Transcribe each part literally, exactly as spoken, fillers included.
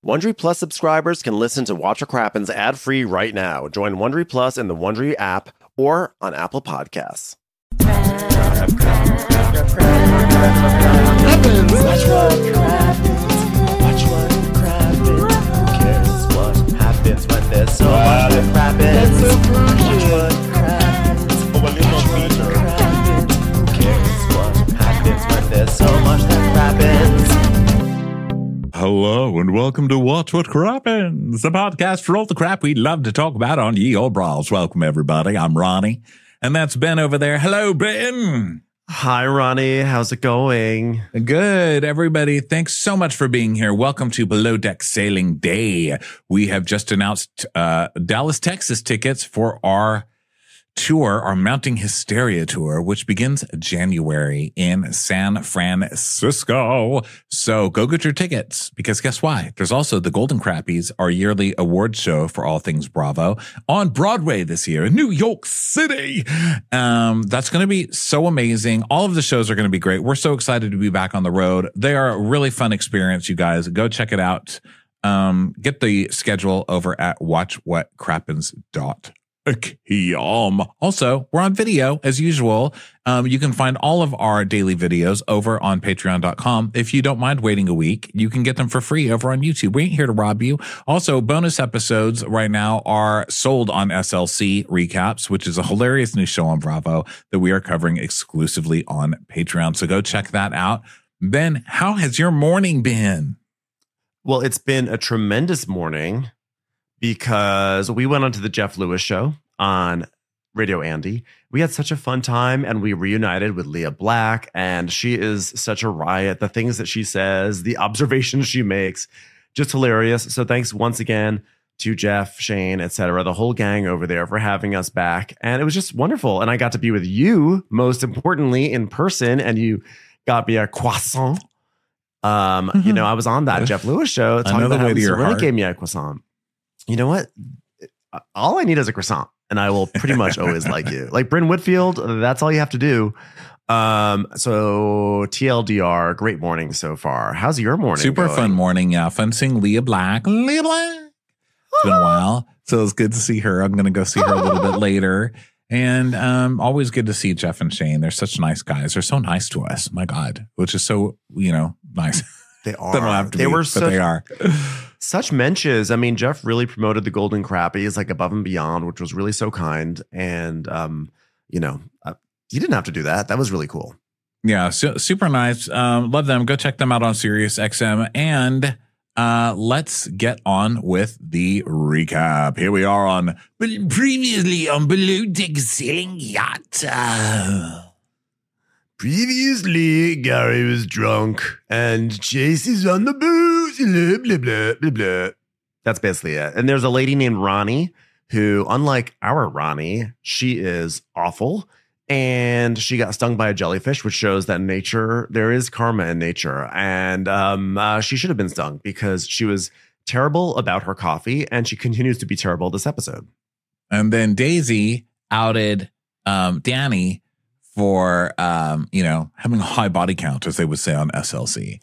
Wondery Plus subscribers can listen to Watch What Crappens ad-free right now. Join Wondery Plus in the Wondery app or on Apple Podcasts. Happens. Watch what crappens. Watch what crappens. Who cares what happens when there's so much that crappens? Watch what crappens. Watch what crappens. Who cares what happens when there's so much that crappens? Hello and welcome to Watch What Crappens, the podcast for all the crap we love to talk about on Ye Olde Brawls. Welcome everybody. I'm Ronnie, and that's Ben over there. Hello, Ben. Hi, Ronnie. How's it going? Good, everybody. Thanks so much for being here. Welcome to Below Deck Sailing Day. We have just announced uh, Dallas, Texas tickets for our tour, our Mounting Hysteria tour, which begins January in San Francisco. So go get your tickets, because guess why? There's also the Golden Crappies, our yearly award show for all things Bravo, on Broadway this year in New York City. Um, that's going to be so amazing. All of the shows are going to be great. We're so excited to be back on the road. They are a really fun experience, you guys. Go check it out. Um, get the schedule over at watch what crappens dot com. Um, also, we're on video as usual. Um, you can find all of our daily videos over on patreon dot com. If you don't mind waiting a week, you can get them for free over on YouTube. We ain't here to rob you. Also, bonus episodes right now are sold on S L C Recaps, which is a hilarious new show on Bravo that we are covering exclusively on Patreon. So go check that out. Ben, how has your morning been? Well, it's been a tremendous morning, because we went on to the Jeff Lewis show on Radio Andy. We had such a fun time, and we reunited with Leah Black, and she is such a riot. The things that she says, the observations she makes, just hilarious. So thanks once again to Jeff, Shane, et cetera, the whole gang over there for having us back. And it was just wonderful. And I got to be with you, most importantly, in person, and you got me a croissant. Um, mm-hmm. You know, I was on that Jeff Lewis show talking about how Lisa Rinna gave me a croissant. You know what? All I need is a croissant, and I will pretty much always like you. Like Bryn Whitfield, that's all you have to do. Um, so T L D R, great morning so far. How's your morning Super going? Fun morning, yeah. Fun seeing Leah Black. Leah Black. It's been a while, so it's good to see her. I'm going to go see her a little bit later. And um, always good to see Jeff and Shane. They're such nice guys. They're so nice to us. My God, which is so, you know, nice. They are. They don't have to they be, were but such, they are. Such mentions. I mean, Jeff really promoted the Golden Crappies, like above and beyond, which was really so kind. And, um, you know, uh, you didn't have to do that. That was really cool. Yeah, so, super nice. Um, love them. Go check them out on Sirius X M. And uh, let's get on with the recap. Here we are on previously on Below Deck Sailing Yacht. Uh, Previously, Gary was drunk and Chase is on the booze. Blah, blah, blah, blah, blah. That's basically it. And there's a lady named Ronnie who, unlike our Ronnie, she is awful. And she got stung by a jellyfish, which shows that nature, there is karma in nature. And um, uh, she should have been stung because she was terrible about her coffee. And she continues to be terrible this episode. And then Daisy outed um, Danny for, um, you know, having a high body count, as they would say on S L C.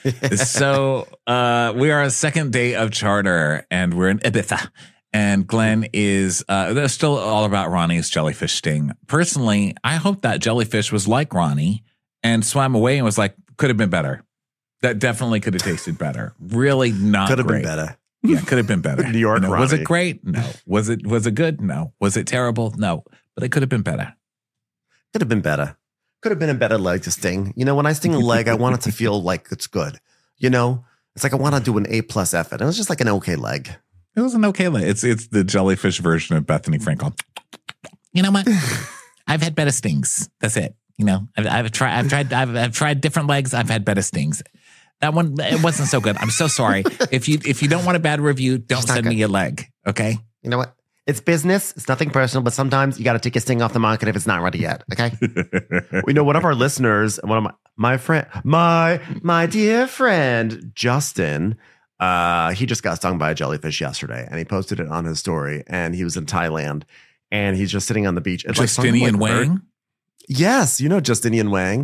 So uh, we are a second day of charter, and we're in Ibiza. And Glenn is uh, they're still all about Ronnie's jellyfish sting. Personally, I hope that jellyfish was like Ronnie and swam away and was like, could have been better. That definitely could have tasted better. Really not Could have great. been better. Yeah, could have been better. New York, you know, Ronnie. was it great? No. Was it was it good? No. Was it terrible? No. But it could have been better. Could have been better. Could have been a better leg to sting. You know, when I sting a leg, I want it to feel like it's good. You know, it's like I want to do an A plus effort. It was just like an okay leg. It was an okay leg. It's it's the jellyfish version of Bethany Frankel. You know what? I've had better stings. That's it. You know, I've, I've tried. I've tried. I've, I've tried different legs. I've had better stings. That one, it wasn't so good. I'm so sorry. If you if you don't want a bad review, don't send good. me a leg. Okay. You know what? It's business. It's nothing personal, but sometimes you got to take a sting off the market if it's not ready yet. Okay. We know one of our listeners, one of my my friend, my my dear friend Justin. Uh, he just got stung by a jellyfish yesterday, and he posted it on his story. And he was in Thailand, and he's just sitting on the beach. It's Justinian like Wang. Yes, you know Justinian Wang.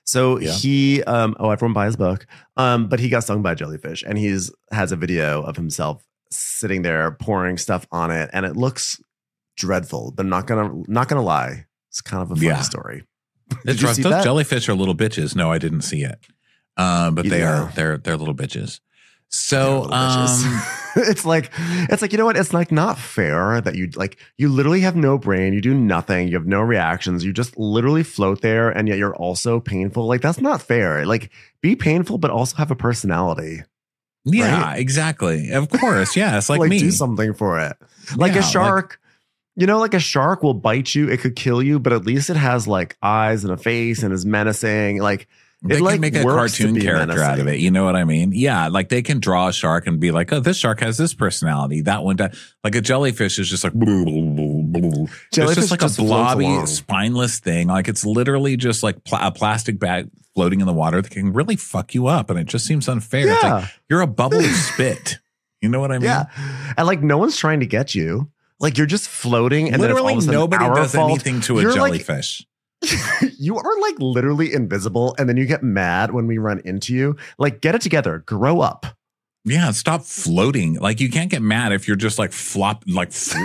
So Yeah. he, um, oh, everyone buy his book. Um, but he got stung by a jellyfish, and he's has a video of himself sitting there pouring stuff on it, and it looks dreadful. But not gonna, not gonna lie, it's kind of a funny Yeah. story. It's you rough. see Those that? jellyfish are little bitches. No, I didn't see it. Um, but You they know. are they're they're little bitches. They're So little um, bitches. it's like it's like you know what? It's like not fair that you like you literally have no brain, you do nothing, you have no reactions, you just literally float there, and yet you're also painful. Like that's not fair. Like be painful, but also have a personality. yeah, Right? exactly. Of course, yeah. It's like, Like me. do something for it. Like Yeah, a shark. You know, like a shark will bite you, it could kill you, but at least it has like eyes and a face and is menacing. Like They it can like make a works to cartoon be character out of menacing. it. You know what I mean? Yeah, like they can draw a shark and be like, "Oh, this shark has this personality." That one, does. Like a jellyfish is just like, blah, blah, blah, blah. It's Jellyfish just like just a floats blobby, along. spineless thing. Like it's literally just like pl- a plastic bag floating in the water that can really fuck you up, and it just seems unfair. It's Yeah. like you're a bubble of spit. You know what I mean? Yeah. And like no one's trying to get you. Like you're just floating, and Literally then it's all of a nobody sudden our does fault. anything to a You're like- jellyfish. You are like literally invisible, and then you get mad when we run into you. Like, get it together, grow up. Yeah, stop floating. Like you can't get mad if you're just like flop, like fl-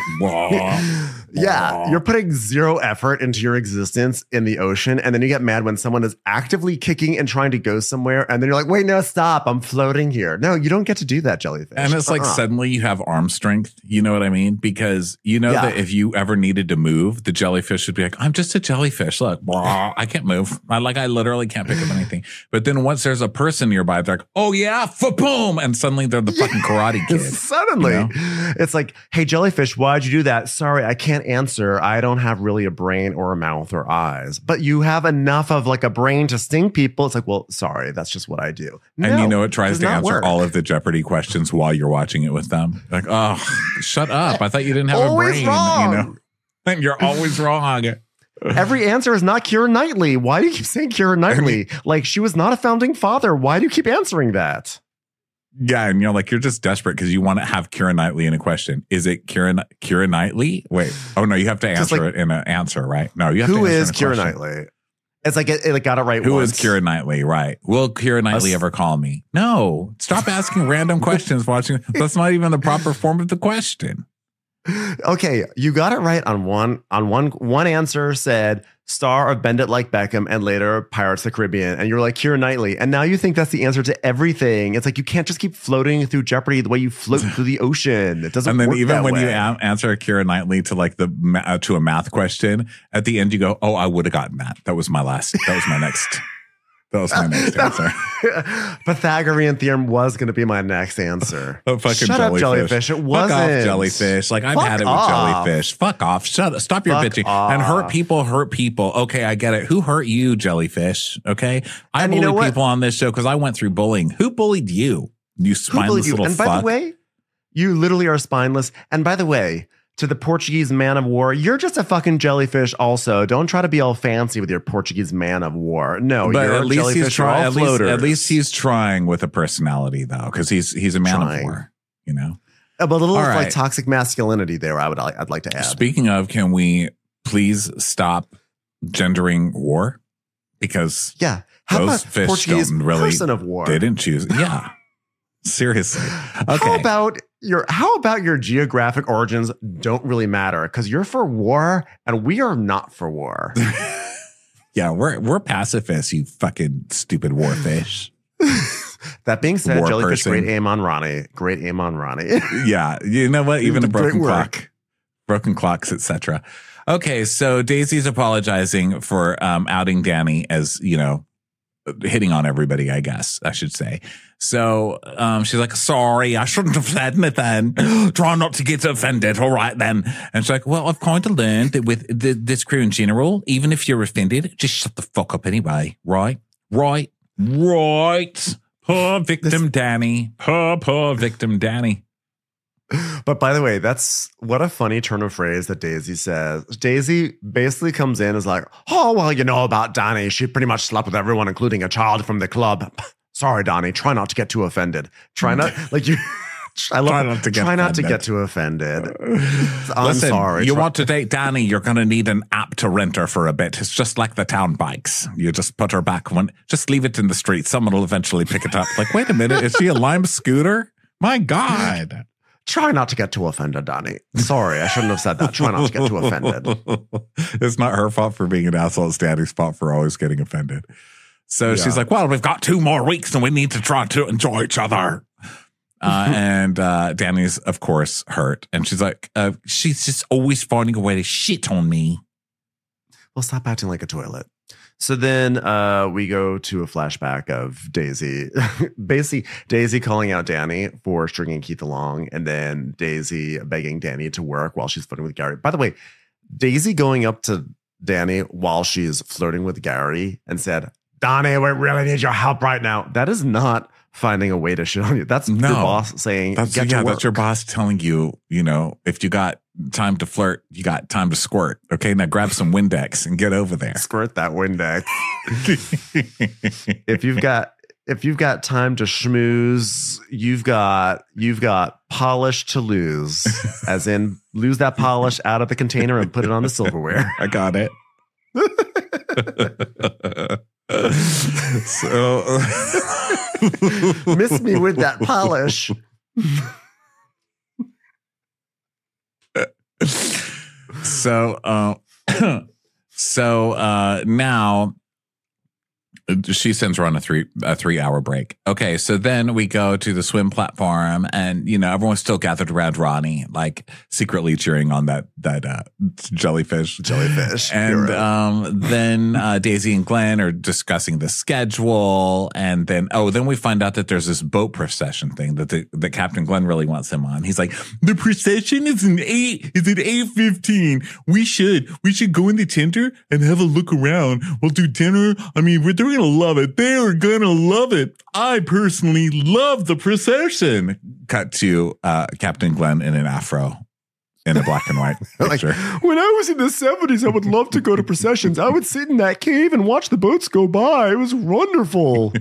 Yeah, you're putting zero effort into your existence in the ocean, and then you get mad when someone is actively kicking and trying to go somewhere, and then you're like, "Wait, no, stop! I'm floating here." No, you don't get to do that, jellyfish. And it's like Uh-uh. suddenly you have arm strength. You know what I mean? Because you know Yeah. that if you ever needed to move, the jellyfish would be like, "I'm just a jellyfish. Look, blah, I can't move. I like I literally can't pick up anything." But then once there's a person nearby, they're like, "Oh yeah, boom!" And suddenly they're the fucking karate kid. Suddenly, you know? it's like, "Hey, jellyfish, why'd you do that?" "Sorry, I can't answer. I don't have really a brain or a mouth or eyes." "But you have enough of like a brain to sting people." It's like, "Well, sorry, that's just what I do." And No, you know, it tries does to not answer work. all of the Jeopardy questions while you're watching it with them. Like, oh, shut up. I thought you didn't have Always a brain. wrong. You know, and you're always wrong. Every answer is not Keira Knightley. Why do you keep saying Keira Knightley? Like she was not a founding father. Why do you keep answering that? Yeah, and you're like, you're just desperate because you want to have Keira Knightley in a question. Is it Keira, Keira Knightley? Wait. Oh, no, you have to Just answer like- it in an answer, right? No, you have Who to answer is in a Keira question. Knightley? It's like it, it got it right. Who once. is Keira Knightley? Right. Will Keira Knightley Us- ever call me? No. Stop asking random questions watching. That's not even the proper form of the question. Okay, you got it right on one on one one answer said star of Bend It Like Beckham and later Pirates of the Caribbean, and you're like Keira Knightley, and now you think that's the answer to everything. It's like you can't just keep floating through Jeopardy the way you float through the ocean. It doesn't. And then work even that when you way. a- answer Keira Knightley to like the ma- uh, to a math question, at the end you go, "Oh, I would have gotten that. That was my last. That was my next. That was my next answer." Pythagorean theorem was going to be my next answer. Oh, fucking Shut jellyfish. up, jellyfish. It Fuck wasn't. off, jellyfish. Like, I've Fuck had it with off. jellyfish. Fuck off. Shut up. Stop your Fuck bitching. off. And hurt people hurt people. Okay, I get it. Who hurt you, jellyfish? Okay. I And you bully know what? people on this show because I went through bullying. Who bullied you? You Who spineless bullied you? little And fuck. by the way, you literally are spineless. And by the way, to the Portuguese man of war, you're just a fucking jellyfish also. Don't try to be all fancy with your Portuguese man of war. No, but you're at a least jellyfish. he's You're all trying. At least, floaters. at least he's trying with a personality, though, because he's he's a man Trying. of war. You know. Uh, but a little All like right. toxic masculinity there. I would. I'd like to add. Speaking of, can we please stop gendering war? Because yeah. How those about fish Portuguese don't really- person of war? they didn't choose. Yeah. Seriously. Okay. How about your How about your geographic origins don't really matter because you're for war and we are not for war. Yeah, we're we're pacifists, you fucking stupid warfish. That being said, War jellyfish, person. great aim on Ronnie. Great aim on Ronnie. Yeah, you know what? Even a Great broken work. clock, broken clocks, et cetera. Okay, so Daisy's apologizing for um, outing Danny as, you know, hitting on everybody, I guess I should say. So um, she's like, sorry, I shouldn't have said anything. Try not to get offended. All right, then. And she's like, well, I've kind of learned that with the, this crew in general, even if you're offended, just shut the fuck up anyway. Right? Right? Right. Poor victim This- Danny. Poor, poor victim Danny. But by the way, that's what a funny turn of phrase that Daisy says. Daisy basically comes in as like, oh, well, you know about Donnie. She pretty much slept with everyone, including a child from the club. Sorry, Donnie. Try not to get too offended. Try not like you. I love Try not to get try not to offended. get too offended. I'm Listen, sorry. you Try- want to date Danny, you're going to need an app to rent her for a bit. It's just like the town bikes. You just put her back one, just leave it in the street. Someone will eventually pick it up. Like, wait a minute, is she a Lime scooter? My God. Try not to get too offended, Donnie. Sorry, I shouldn't have said that. Try not to get too offended. It's not her fault for being an asshole. It's Danny's fault for always getting offended. So Yeah. she's like, well, we've got two more weeks and we need to try to enjoy each other. Uh, and uh, Danny's, of course, hurt. And she's like, uh, she's just always finding a way to shit on me. Well, stop acting like a toilet. So then uh, we go to a flashback of Daisy, basically Daisy calling out Danny for stringing Keith along, and then Daisy begging Danny to work while she's flirting with Gary. By the way, Daisy going up to Danny while she's flirting with Gary and said, Donnie, we really need your help right now. That is not finding a way to shit on you. That's No. your boss saying, That's, get to yeah, work. that's your boss telling you, you know, if you got time to flirt, you got time to squirt. Okay, now grab some Windex and get over there. Squirt that Windex. if you've got if you've got time to schmooze, you've got you've got polish to lose, as in lose that polish out of the container and put it on the silverware. I got it. So Miss me with that polish. so uh, so uh, now she sends her on a three a three hour break. Okay, so then we go to the swim platform, and you know everyone's still gathered around Ronnie, like secretly cheering on that that uh, jellyfish. Jellyfish. You're And right. um, then uh, Daisy and Glenn are discussing the schedule, and then oh, then we find out that there's this boat procession thing that the, that Captain Glenn really wants him on. He's like, the procession is an eight is at eight fifteen. We should we should go in the tent and have a look around. We'll do dinner. I mean, we're, they're gonna love it. They are gonna love it. I personally love the procession. Cut to uh, Captain Glenn in an afro. In a black and white Like, picture. when I was in the seventies, I would love to go to processions. I would sit in that cave and watch the boats go by. It was wonderful.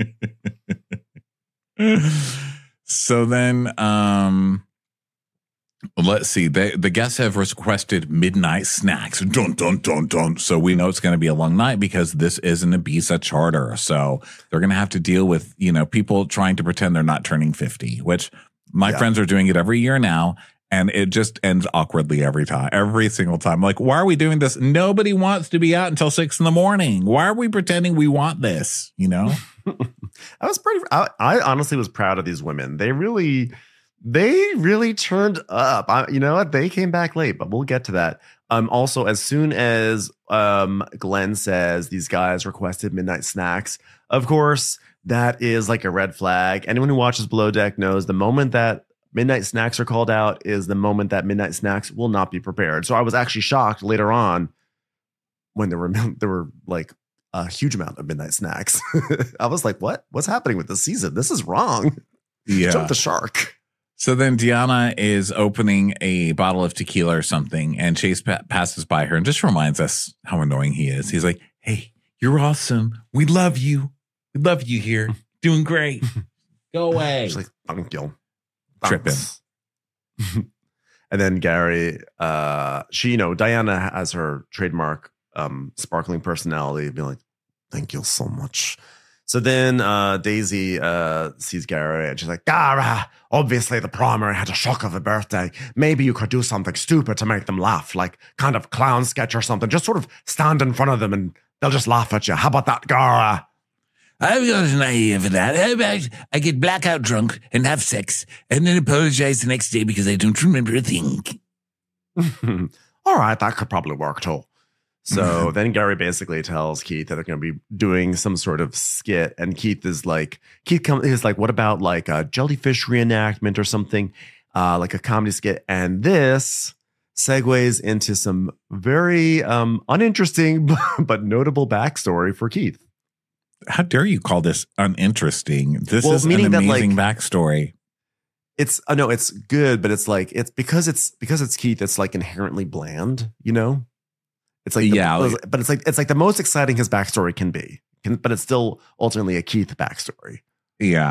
So then, um, let's see. They, the guests have requested midnight snacks. Dun, dun, dun, dun. So we know it's going to be a long night because this is an Ibiza charter. So they're going to have to deal with, you know, people trying to pretend they're not turning fifty, which my Yeah. friends are doing it every year now. And it just ends awkwardly every time, every single time. Like, why are we doing this? Nobody wants to be out until six in the morning. Why are we pretending we want this? You know? I was pretty, I, I honestly was proud of these women. They really, they really turned up. I, you know what? They came back late, but we'll get to that. Um, also, as soon as um, Glenn says these guys requested midnight snacks, of course, that is like a red flag. Anyone who watches Below Deck knows the moment that midnight snacks are called out is the moment that midnight snacks will not be prepared. So I was actually shocked later on when there were there were like a huge amount of midnight snacks. I was like, what? What's happening with this season? This is wrong. Yeah. Jump the shark. So then Deanna is opening a bottle of tequila or something, and Chase pa- passes by her and just reminds us how annoying he is. He's like, hey, you're awesome. We love you. We love you here. Doing great. Go away. She's like, thank you. Tripping. And then Gary, uh, she, you know, Diana has her trademark um, sparkling personality, being like, thank you so much. So then uh, Daisy uh, sees Gary and she's like, Gara, obviously the primary had a shock of a birthday. Maybe you could do something stupid to make them laugh, like kind of clown sketch or something. Just sort of stand in front of them and they'll just laugh at you. How about that, Gara? I've got an idea for that. How about I get blackout drunk and have sex and then apologize the next day because I don't remember a thing? All right, that could probably work too. So then Gary basically tells Keith that they're going to be doing some sort of skit, and Keith is like, Keith comes is like, what about like a jellyfish reenactment or something, uh, like a comedy skit? And this segues into some very um, uninteresting but notable backstory for Keith. How dare you call this uninteresting? This Well, is an meaning that, amazing like- backstory. It's uh, no, it's good, but it's like it's because it's because it's Keith. It's like inherently bland, you know. It's like the- Yeah, like- but it's like it's like the most exciting his backstory can be, can, but it's still ultimately a Keith backstory. Yeah.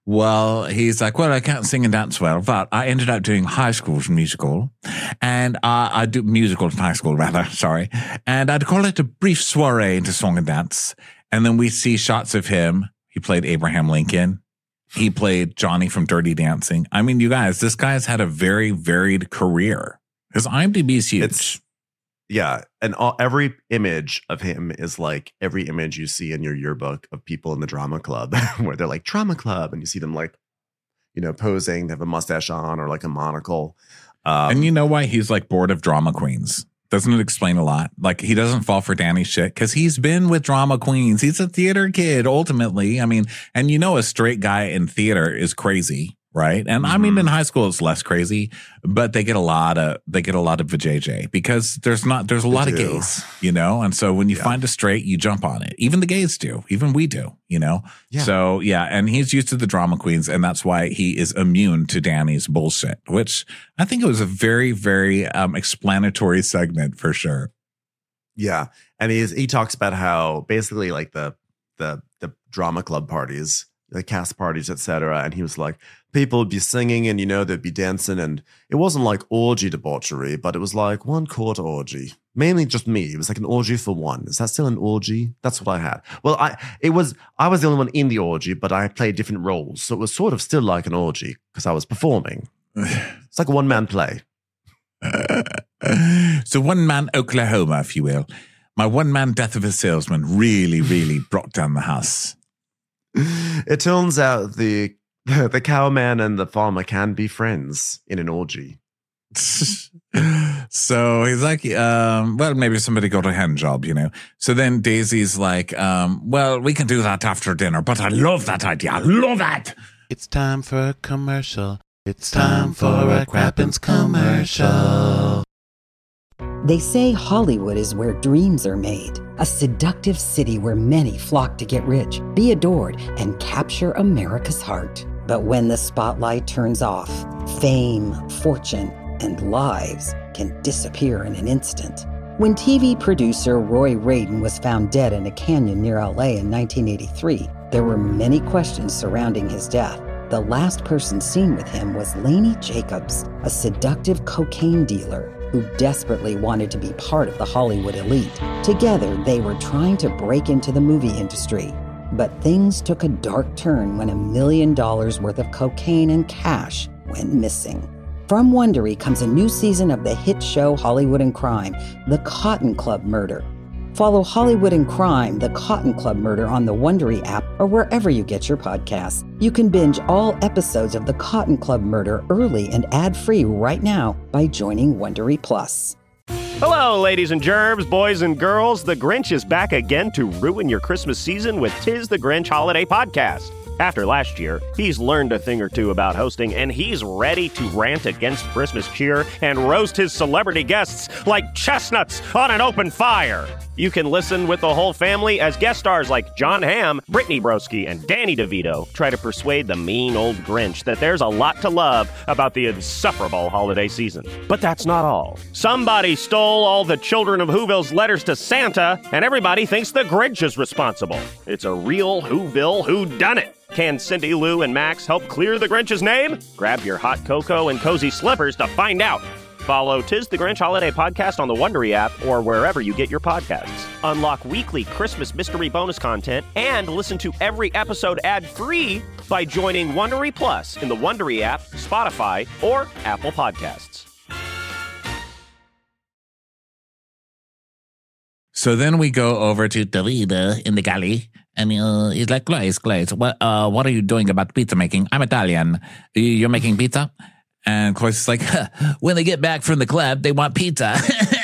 Well, he's like, well, I can't sing and dance well, but I ended up doing high school's musical, and uh, I do musicals in high school, rather, sorry. And I'd call it a brief soiree into song and dance. And then we see shots of him. He played Abraham Lincoln. He played Johnny from Dirty Dancing. I mean, you guys, this guy's had a very varied career. His IMDb is huge. It's, yeah. And all, every image of him is like every image you see in your yearbook of people in the drama club where they're like drama club and you see them like, you know, posing, they have a mustache on or like a monocle. Um, and you know why he's like bored of drama queens? Doesn't it explain a lot? Like he doesn't fall for Danny's shit because he's been with drama queens. He's a theater kid, ultimately. I mean, and you know, a straight guy in theater is crazy, right? And mm-hmm. I mean, in high school, it's less crazy, but they get a lot of they get a lot of vajayjay because there's not there's a they lot do. of gays, you know. And so when you yeah. find a straight, you jump on it. Even the gays do. Even we do, you know. Yeah. So yeah, and he's used to the drama queens, and that's why he is immune to Danny's bullshit. Which I think it was a very very um, explanatory segment for sure. Yeah, and he's he talks about how basically like the the the drama club parties, the cast parties, et cetera. And he was like, people would be singing and, you know, they'd be dancing. And it wasn't like orgy debauchery, but it was like one quarter orgy. Mainly just me. It was like an orgy for one. Is that still an orgy? That's what I had. Well, I it was I was the only one in the orgy, but I played different roles. So it was sort of still like an orgy because I was performing. It's like a one-man play. So one-man Oklahoma, if you will. My one-man death of a salesman really, really brought down the house. It turns out the the cowman and the farmer can be friends in an orgy. So he's like, um, well, maybe somebody got a hand job, you know. So then Daisy's like, um, well, we can do that after dinner, but I love that idea. I love that. It's time for a commercial. It's time for a Crappens commercial. They say Hollywood is where dreams are made, a seductive city where many flock to get rich, be adored, and capture America's heart. But when the spotlight turns off, fame, fortune, and lives can disappear in an instant. When T V producer Roy Radin was found dead in a canyon near L A in nineteen eighty-three, there were many questions surrounding his death. The last person seen with him was Lainey Jacobs, a seductive cocaine dealer who desperately wanted to be part of the Hollywood elite. Together, they were trying to break into the movie industry. But things took a dark turn when a million dollars worth of cocaine and cash went missing. From Wondery comes a new season of the hit show Hollywood and Crime, The Cotton Club Murder. Follow Hollywood and Crime, The Cotton Club Murder on the Wondery app or wherever you get your podcasts. You can binge all episodes of The Cotton Club Murder early and ad-free right now by joining Wondery Plus. Hello, ladies and germs, boys and girls. The Grinch is back again to ruin your Christmas season with Tis the Grinch Holiday Podcast. After last year, he's learned a thing or two about hosting, and he's ready to rant against Christmas cheer and roast his celebrity guests like chestnuts on an open fire. You can listen with the whole family as guest stars like John Hamm, Brittany Broski, and Danny DeVito try to persuade the mean old Grinch that there's a lot to love about the insufferable holiday season. But that's not all. Somebody stole all the children of Whoville's letters to Santa, and everybody thinks the Grinch is responsible. It's a real Whoville whodunit. Can Cindy Lou and Max help clear the Grinch's name? Grab your hot cocoa and cozy slippers to find out. Follow Tis the Grinch Holiday Podcast on the Wondery app or wherever you get your podcasts. Unlock weekly Christmas mystery bonus content and listen to every episode ad-free by joining Wondery Plus in the Wondery app, Spotify, or Apple Podcasts. So then we go over to Davida in the galley. And uh, he's like, Glaze, Glaze, what, uh, what are you doing about pizza making? I'm Italian. You're making pizza? And Cloyce is like, huh, when they get back from the club, they want pizza.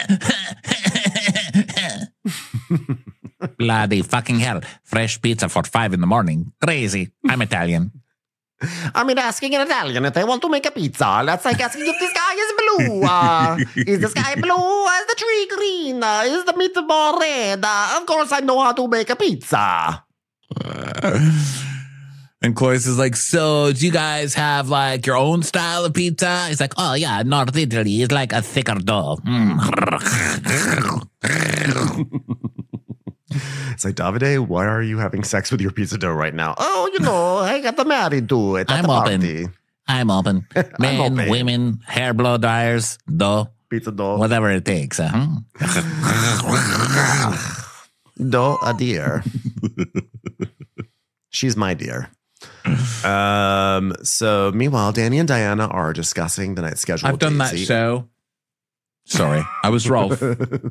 Bloody fucking hell. Fresh pizza for five in the morning. Crazy. I'm Italian. I mean, asking an Italian if they want to make a pizza. That's like asking if the sky is blue. Uh, is the sky blue? Is the tree green? Uh, is the meatball red? Uh, of course, I know how to make a pizza. And Cloyce is like, so do you guys have like your own style of pizza? He's like, oh yeah, North Italy is like a thicker dough. Mm. It's like, Davide, why are you having sex with your pizza dough right now? Oh, you know, I got married to it at I'm the open. party. I'm open. Men, open. women, hair blow dryers, dough, Pizza dough. whatever it takes. Uh-huh. Dough, a dear. She's my dear. Um. So, meanwhile, Danny and Diana are discussing the night schedule. I've with done that Daisy. show. Sorry, I was Rolf.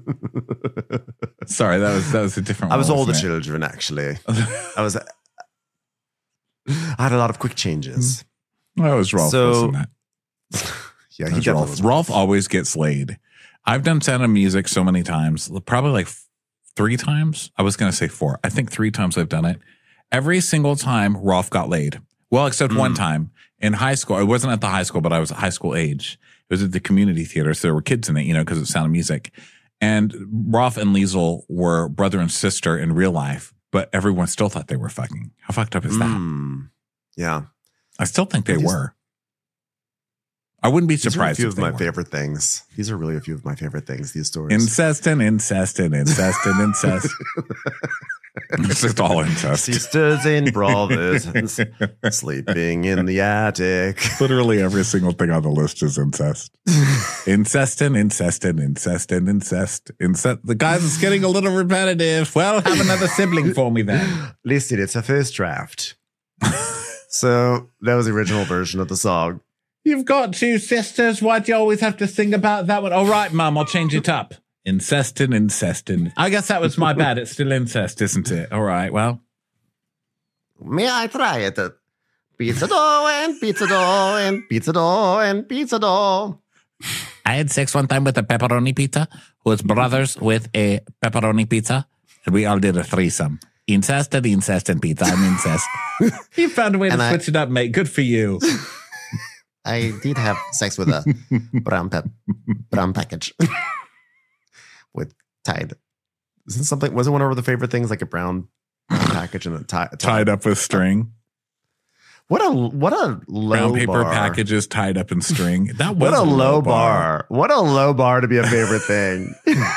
Sorry, that was that was a different. I was role, all the wasn't it? children, actually. I was. I had a lot of quick changes. I was Rolf. So- wasn't it? Yeah, I he was definitely Rolf. was. Rolf always gets laid. I've done Sound of Music so many times, probably like three times. I was going to say four. I think three times I've done it. Every single time, Rolf got laid. Well, except one time in high school. It wasn't at the high school, but I was at high school age. It was at the community theater, so there were kids in it, you know, because it's Sound of Music. And Rolf and Liesel were brother and sister in real life, but everyone still thought they were fucking. How fucked up is that? Mm, yeah. I still think they These- were. I wouldn't be These are a surprised few if of they my were. favorite things. These are really a few of my favorite things, these stories. Incest and incest and incest and incest. It's just all incest. Sisters and brothers sleeping in the attic. Literally every single thing on the list is incest. Incest and incest and incest and incest. Incest. The guys, it's getting a little repetitive. Well, have another sibling for me then. Listen, it's a first draft. So that was the original version of the song. You've got two sisters. Why do you always have to sing about that one? All right, Mum, I'll change it up. Incest and incest and I guess that was my bad. It's still incest, isn't it? All right, well. May I try it? Pizza dough and pizza dough and pizza dough and pizza dough. I had sex one time with a pepperoni pizza who was brothers with a pepperoni pizza, and we all did a threesome. Incest and incest and pizza. I'm incest. You found a way to And I- switch it up, mate. Good for you. I did have sex with a brown pep brown package with Tide. Isn't something, wasn't one of the favorite things like a brown package and a tie, Tied up with string. What a, what a low Brown paper bar. packages tied up in string. That was What a low bar. What a low bar to be a favorite thing.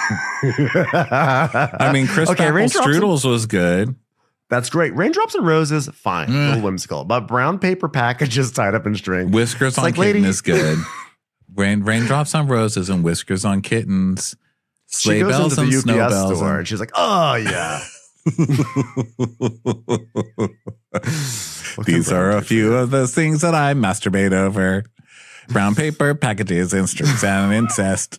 I mean, Chris Okay, Apple raindrops and- Strudels was good. That's great. Raindrops and roses, fine. A little whimsical. But brown paper packages tied up in string. Whiskers on like, kitten lady- is good. Rain, raindrops on roses and whiskers on kittens. She Sleigh goes bells into and the U snow P S bells. store and- and she's like, oh, yeah. What kind of These are brown a paper? few of those things that I masturbate over. Brown paper packages and strings and incest.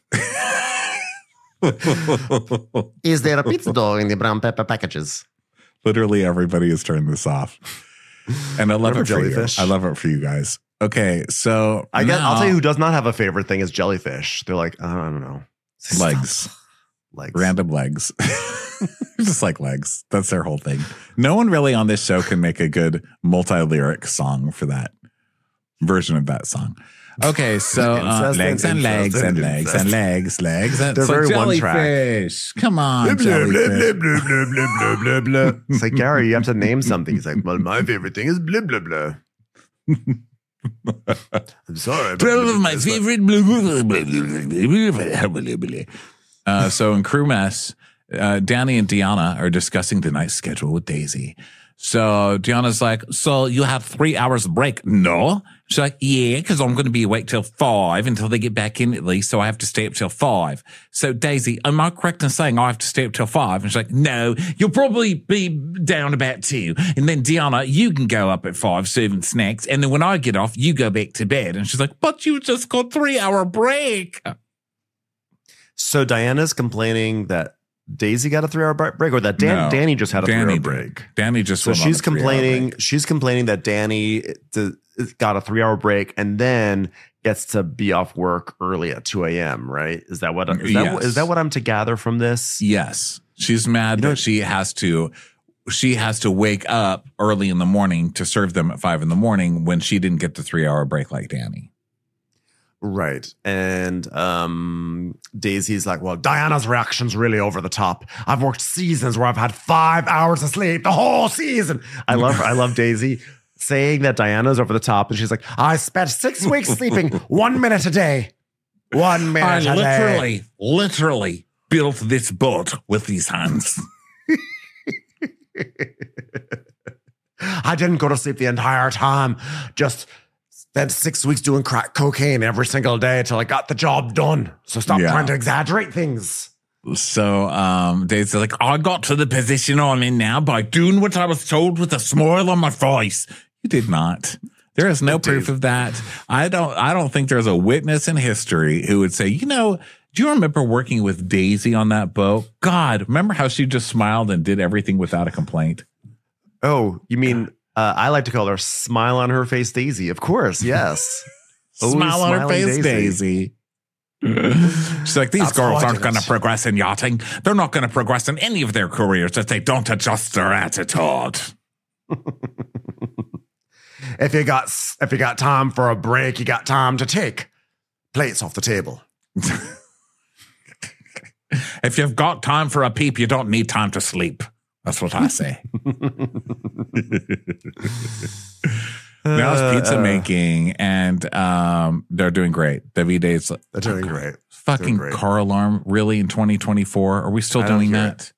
Is there a pizza dough in the brown pepper packages? Literally everybody has turned this off. And I love Remember it for jellyfish? you. I love it for you guys. Okay, so I guess, I'll now- tell you who does not have a favorite thing is jellyfish. They're like, I don't know. legs. Legs. Random legs. Just like legs. That's their whole thing. No one really on this show can make a good multi-lyric song for that version of that song. Okay, so uh, Incest legs and and legs incest and and legs incest. and legs, legs and They're so very one track. jellyfish. Come on, Blah, blah, blah, jellyfish. blah, blah, blah, blah, blah, blah. It's like, Gary, you have to name something. He's like, well, my favorite thing is blah, blah, blah. I'm sorry. but Twelve of my that's what- favorite. blah, blah, blah, blah, blah, blah, blah. Uh, so in crew mess, uh, Danny and Deanna are discussing the night schedule with Daisy. So Deanna's like, so you have three hours break? No. She's like, yeah, because I'm going to be awake till five until they get back in at least. So I have to stay up till five. So Daisy, am I correct in saying I have to stay up till five? And she's like, no, you'll probably be down about two. And then Deanna, you can go up at five serving snacks. And then when I get off, you go back to bed. And she's like, but you just got three hour break. So Diana's complaining that Daisy got a three-hour break, or that Dan, No, Danny just had a Danny three-hour did. break. Danny just So went on she's a three-hour complaining. break. She's complaining that Danny d- got a three-hour break and then gets to be off work early at two a.m. Right? Is that what? Is that, Yes. is that what I'm to gather from this? Yes, she's mad You know- that she has to. She has to wake up early in the morning to serve them at five in the morning when she didn't get the three-hour break like Danny. Right. And um, Daisy's like, well, Diana's reaction's really over the top. I've worked seasons where I've had five hours of sleep the whole season. I love I love Daisy saying that Diana's over the top. And she's like, I spent six weeks sleeping one minute a day. One minute I a day. literally, literally built this boat with these hands. I didn't go to sleep the entire time. Just spent six weeks doing crack cocaine every single day until I got the job done. So stop Yeah. trying to exaggerate things. So um, Dave's like, I got to the position I'm in now by doing what I was told with a smile on my face. You did not. There is no proof of that. I don't. I don't think there's a witness in history who would say, you know, do you remember working with Daisy on that boat? God, remember how she just smiled and did everything without a complaint? Oh, you mean uh, I like to call her smile on her face Daisy. Of course, yes. Always Smile on her smiling face, Daisy. She's like, these That's girls aren't going to fraudulent. progress in yachting. They're not going to progress in any of their careers if they don't adjust their attitude. If you got if you got time for a break, you got time to take plates off the table. If you've got time for a peep, you don't need time to sleep. That's what I say. Now it's pizza Uh, uh, making, and um, they're doing great. Davide's They're doing great. fucking Doing great. car alarm. Really, in twenty twenty-four, are we still I don't doing hear that?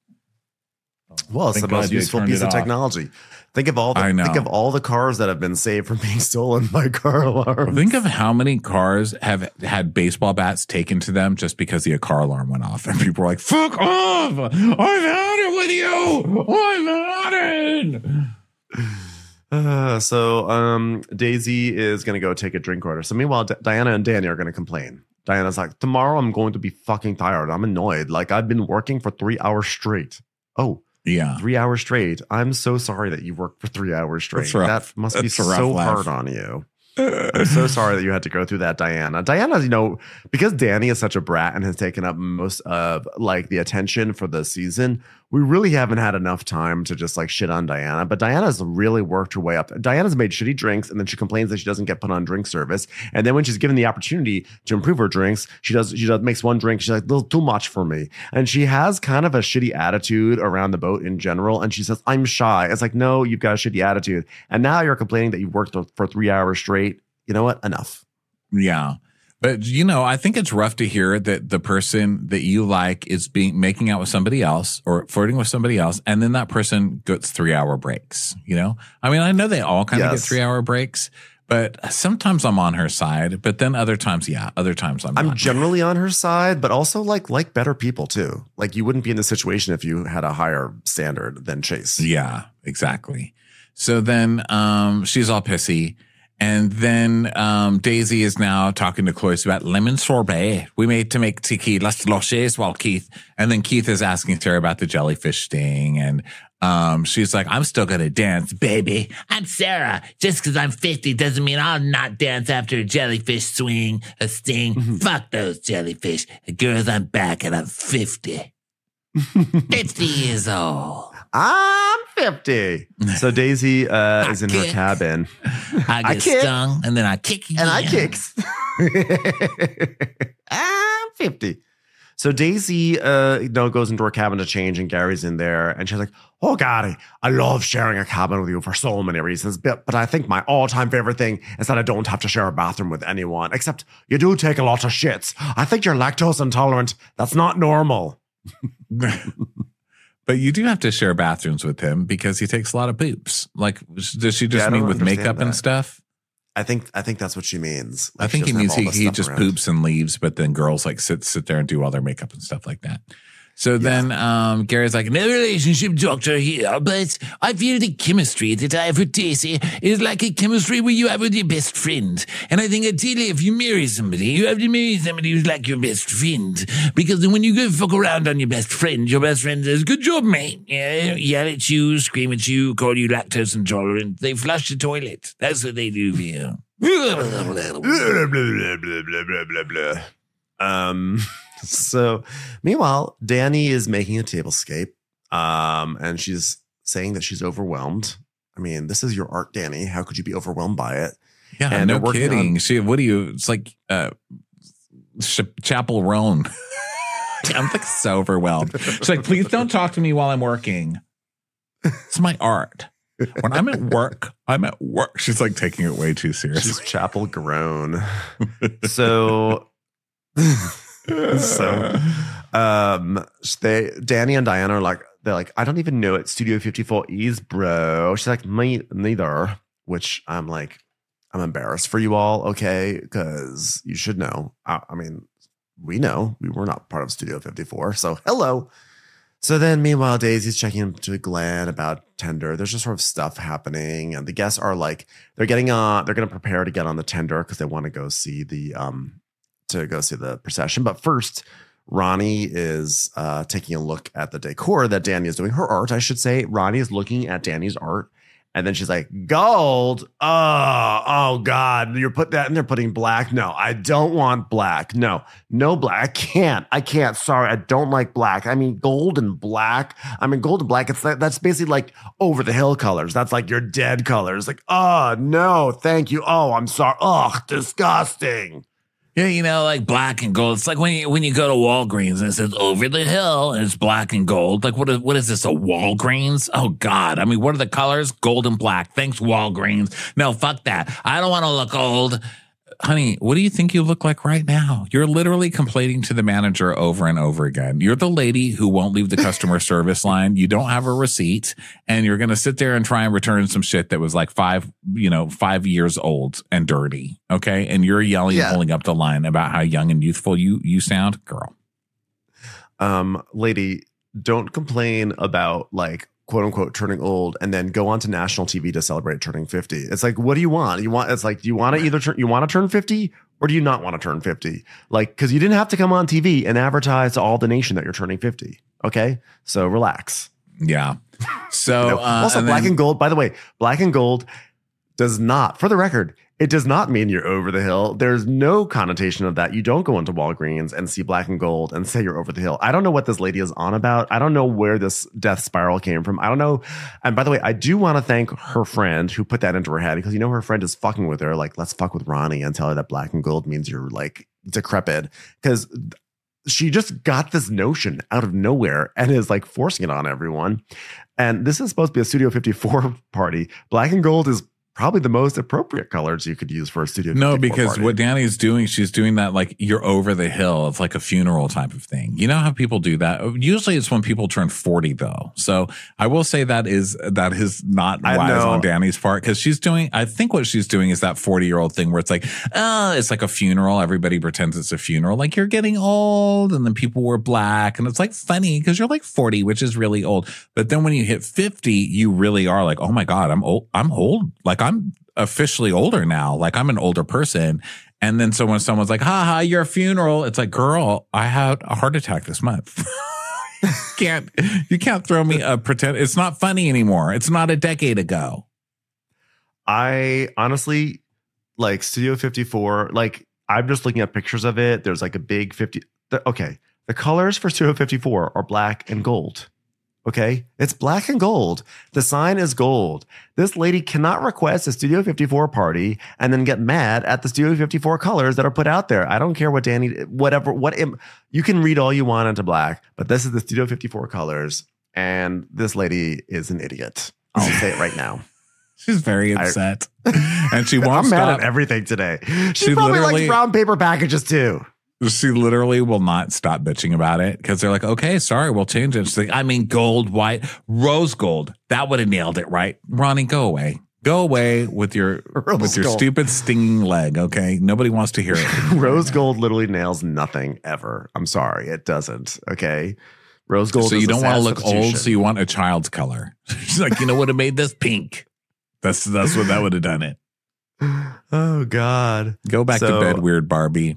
Well, it's Thank the most God they useful turned piece it of off. technology. Think of all the I know. think of all the cars that have been saved from being stolen by car alarms. Think of how many cars have had baseball bats taken to them just because the car alarm went off, and people were like, "Fuck off! I've had it with you. I've had it." Uh, so um, Daisy is going to go take a drink order. So meanwhile, D- Diana and Danny are going to complain. Diana's like, tomorrow I'm going to be fucking tired. I'm annoyed. Like, I've been working for three hours straight. Oh, Yeah, three hours straight. I'm so sorry that you worked for three hours straight. That's rough. That must be That's a rough so life. hard on you. I'm so sorry that you had to go through that, Diana. Diana, you know, because Danny is such a brat and has taken up most of like the attention for the season, we really haven't had enough time to just like shit on Diana. But Diana's really worked her way up. Diana's made shitty drinks, and then she complains that she doesn't get put on drink service. And then when she's given the opportunity to improve her drinks, she does she does makes one drink. She's like, a little too much for me. And she has kind of a shitty attitude around the boat in general. And she says, I'm shy. It's like, no, you've got a shitty attitude. And now you're complaining that you've worked for three hours straight. You know what? Enough. yeah. But you know, I think it's rough to hear that the person that you like is being making out with somebody else or flirting with somebody else, and then that person gets three hour breaks. You know, I mean, I know they all kind of Yes. get three hour breaks, but sometimes I'm on her side. But then other times, yeah, other times I'm. I'm not. generally on her side, but also like like better people too. Like you wouldn't be in this situation if you had a higher standard than Chase. Yeah, exactly. So then um, she's all pissy. And then um, Daisy is now talking to Cloyce about lemon sorbet we made to make tequila slushes while Keith, and then Keith is asking Sarah about the jellyfish sting. And um, she's like, I'm still going to dance, baby. I'm Sarah. Just because I'm fifty doesn't mean I'll not dance after a jellyfish swing, a sting. Fuck those jellyfish. Girls, I'm back and I'm fifty. fifty years old. I'm fifty. So Daisy uh, is in her kick. cabin. I get I kick. stung and then I kick again. And I kicks. I'm fifty. So Daisy, uh, you know, goes into her cabin to change, and Gary's in there, and she's like, "Oh, Gary, I love sharing a cabin with you for so many reasons, but but I think my all-time favorite thing is that I don't have to share a bathroom with anyone. Except you do take a lot of shits. I think you're lactose intolerant. That's not normal." But you do have to share bathrooms with him because he takes a lot of poops. Like, does she just Yeah, I mean don't with understand makeup and that. stuff? I think I think that's what she means. I Like, think she he doesn't means have he, all this he stuff just around. poops and leaves, but then girls like sit sit there and do all their makeup and stuff like that. So then um, Gary's like, No relationship doctor here, but I feel the chemistry that I have with Daisy is like a chemistry where you have with your best friend. And I think ideally if you marry somebody, you have to marry somebody who's like your best friend. Because then when you go fuck around on your best friend, your best friend says, good job, mate. Yeah, yell at you, scream at you, call you lactose intolerant. They flush the toilet. That's what they do for you. Blah, blah, blah, blah, blah, blah, blah, blah. Um, so meanwhile, Danny is making a tablescape, um, and she's saying that she's overwhelmed. I mean, this is your art, Danny. How could you be overwhelmed by it? yeah, And no they're working kidding. on- She, what do you, it's like uh, Ch- Chapel Roan. I'm like so overwhelmed. She's like, please don't talk to me while I'm working. It's my art. When I'm at work, I'm at work. She's like taking it way too She's seriously. chapel grown. So, so, um, they Danny and Diana are like they're like, I don't even know what Studio fifty-four is, bro. She's like, me neither. Which I'm like, I'm embarrassed for you all, okay? Because you should know. I, I mean, we know we were not part of Studio fifty-four. So hello. So then, meanwhile, Daisy's checking to Glenn about tender. There's just sort of stuff happening, and the guests are like, they're getting on. They're going to prepare to get on the tender because they want to go see the um to go see the procession. But first, Ronnie is uh, taking a look at the decor that Danny is doing. Her art, I should say. Ronnie is looking at Danny's art. And then she's like, gold? Oh, oh God, you're put that in there putting black? No, I don't want black. No, no black. I can't. I can't. Sorry, I don't like black. I mean, gold and black. I mean, gold and black, it's like, that's basically like over the hill colors. That's like your dead colors. Like, oh, no, thank you. Oh, I'm sorry. Oh, disgusting. Yeah, you know, like black and gold. It's like when you when you go to Walgreens and it says over the hill and it's black and gold. Like, what is, what is this, a Walgreens? Oh, God. I mean, what are the colors? Gold and black. Thanks, Walgreens. No, fuck that. I don't want to look old. Honey, what do you think you look like right now? You're literally complaining to the manager over and over again. You're the lady who won't leave the customer service line. You don't have a receipt, and you're going to sit there and try and return some shit that was like five, you know, five years old and dirty. Okay. And you're yelling Yeah. and holding up the line about how young and youthful you, you sound. Girl. Um, lady, don't complain about like quote unquote turning old and then go on to national T V to celebrate turning fifty. It's like, what do you want? You want, it's like, do you want to either turn, you want to turn fifty or do you not want to turn fifty? Like, cause you didn't have to come on T V and advertise to all the nation that you're turning fifty. Okay. So relax. Yeah. So No. uh, also, and black then- and gold, by the way, black and gold does not, for the record, it does not mean you're over the hill. There's no connotation of that. You don't go into Walgreens and see black and gold and say you're over the hill. I don't know what this lady is on about. I don't know where this death spiral came from. I don't know. And by the way, I do want to thank her friend who put that into her head because, you know, her friend is fucking with her. Like, let's fuck with Ronnie and tell her that black and gold means you're like decrepit, because she just got this notion out of nowhere and is like forcing it on everyone. And this is supposed to be a Studio fifty-four party. Black and gold is probably the most appropriate colors you could use for a Studio No, fifty-four because party. what Danny's doing, she's doing that like you're over the hill. It's like a funeral type of thing. You know how people do that? Usually it's when people turn forty though. So I will say that is that is not I wise know. on Danny's part, because she's doing, I think what she's doing is that forty year old thing where it's like, oh, it's like a funeral. Everybody pretends it's a funeral. Like you're getting old and then people wear black and it's like funny because you're like forty, which is really old. But then when you hit fifty, you really are like, oh my God, I'm old. I'm old. Like I'm officially older now. Like I'm an older person. And then so when someone's like, ha ha, your funeral, it's like, girl, I had a heart attack this month. you can't, you can't throw me a pretend. It's not funny anymore. It's not a decade ago. I honestly like Studio fifty-four. Like, I'm just looking at pictures of it. There's like a big fifty. The, okay. The colors for Studio fifty-four are black and gold. Okay. It's black and gold. The sign is gold. This lady cannot request a Studio fifty-four party and then get mad at the Studio fifty-four colors that are put out there. I don't care what Danny, whatever, what im- you can read all you want into black, but this is the Studio fifty-four colors. And this lady is an idiot. I'll say it right now. She's very I- upset. and she won't I'm stop. mad at everything today. She, She probably literally- likes brown paper packages too. She literally will not stop bitching about it because they're like, okay, sorry, we'll change it. She's like, I mean, gold, white, rose gold. That would have nailed it, right? Ronnie, go away. Go away with your Rose with your gold. stupid stinging leg, okay? Nobody wants to hear it. Rose gold literally nails nothing ever. I'm sorry, it doesn't. Okay, rose gold. So is you a don't sad want to look old, substitution. so you want a child's color. She's like, you know what have made this pink? That's that's what that would have done it. Oh God. Go back So- to bed, weird Barbie.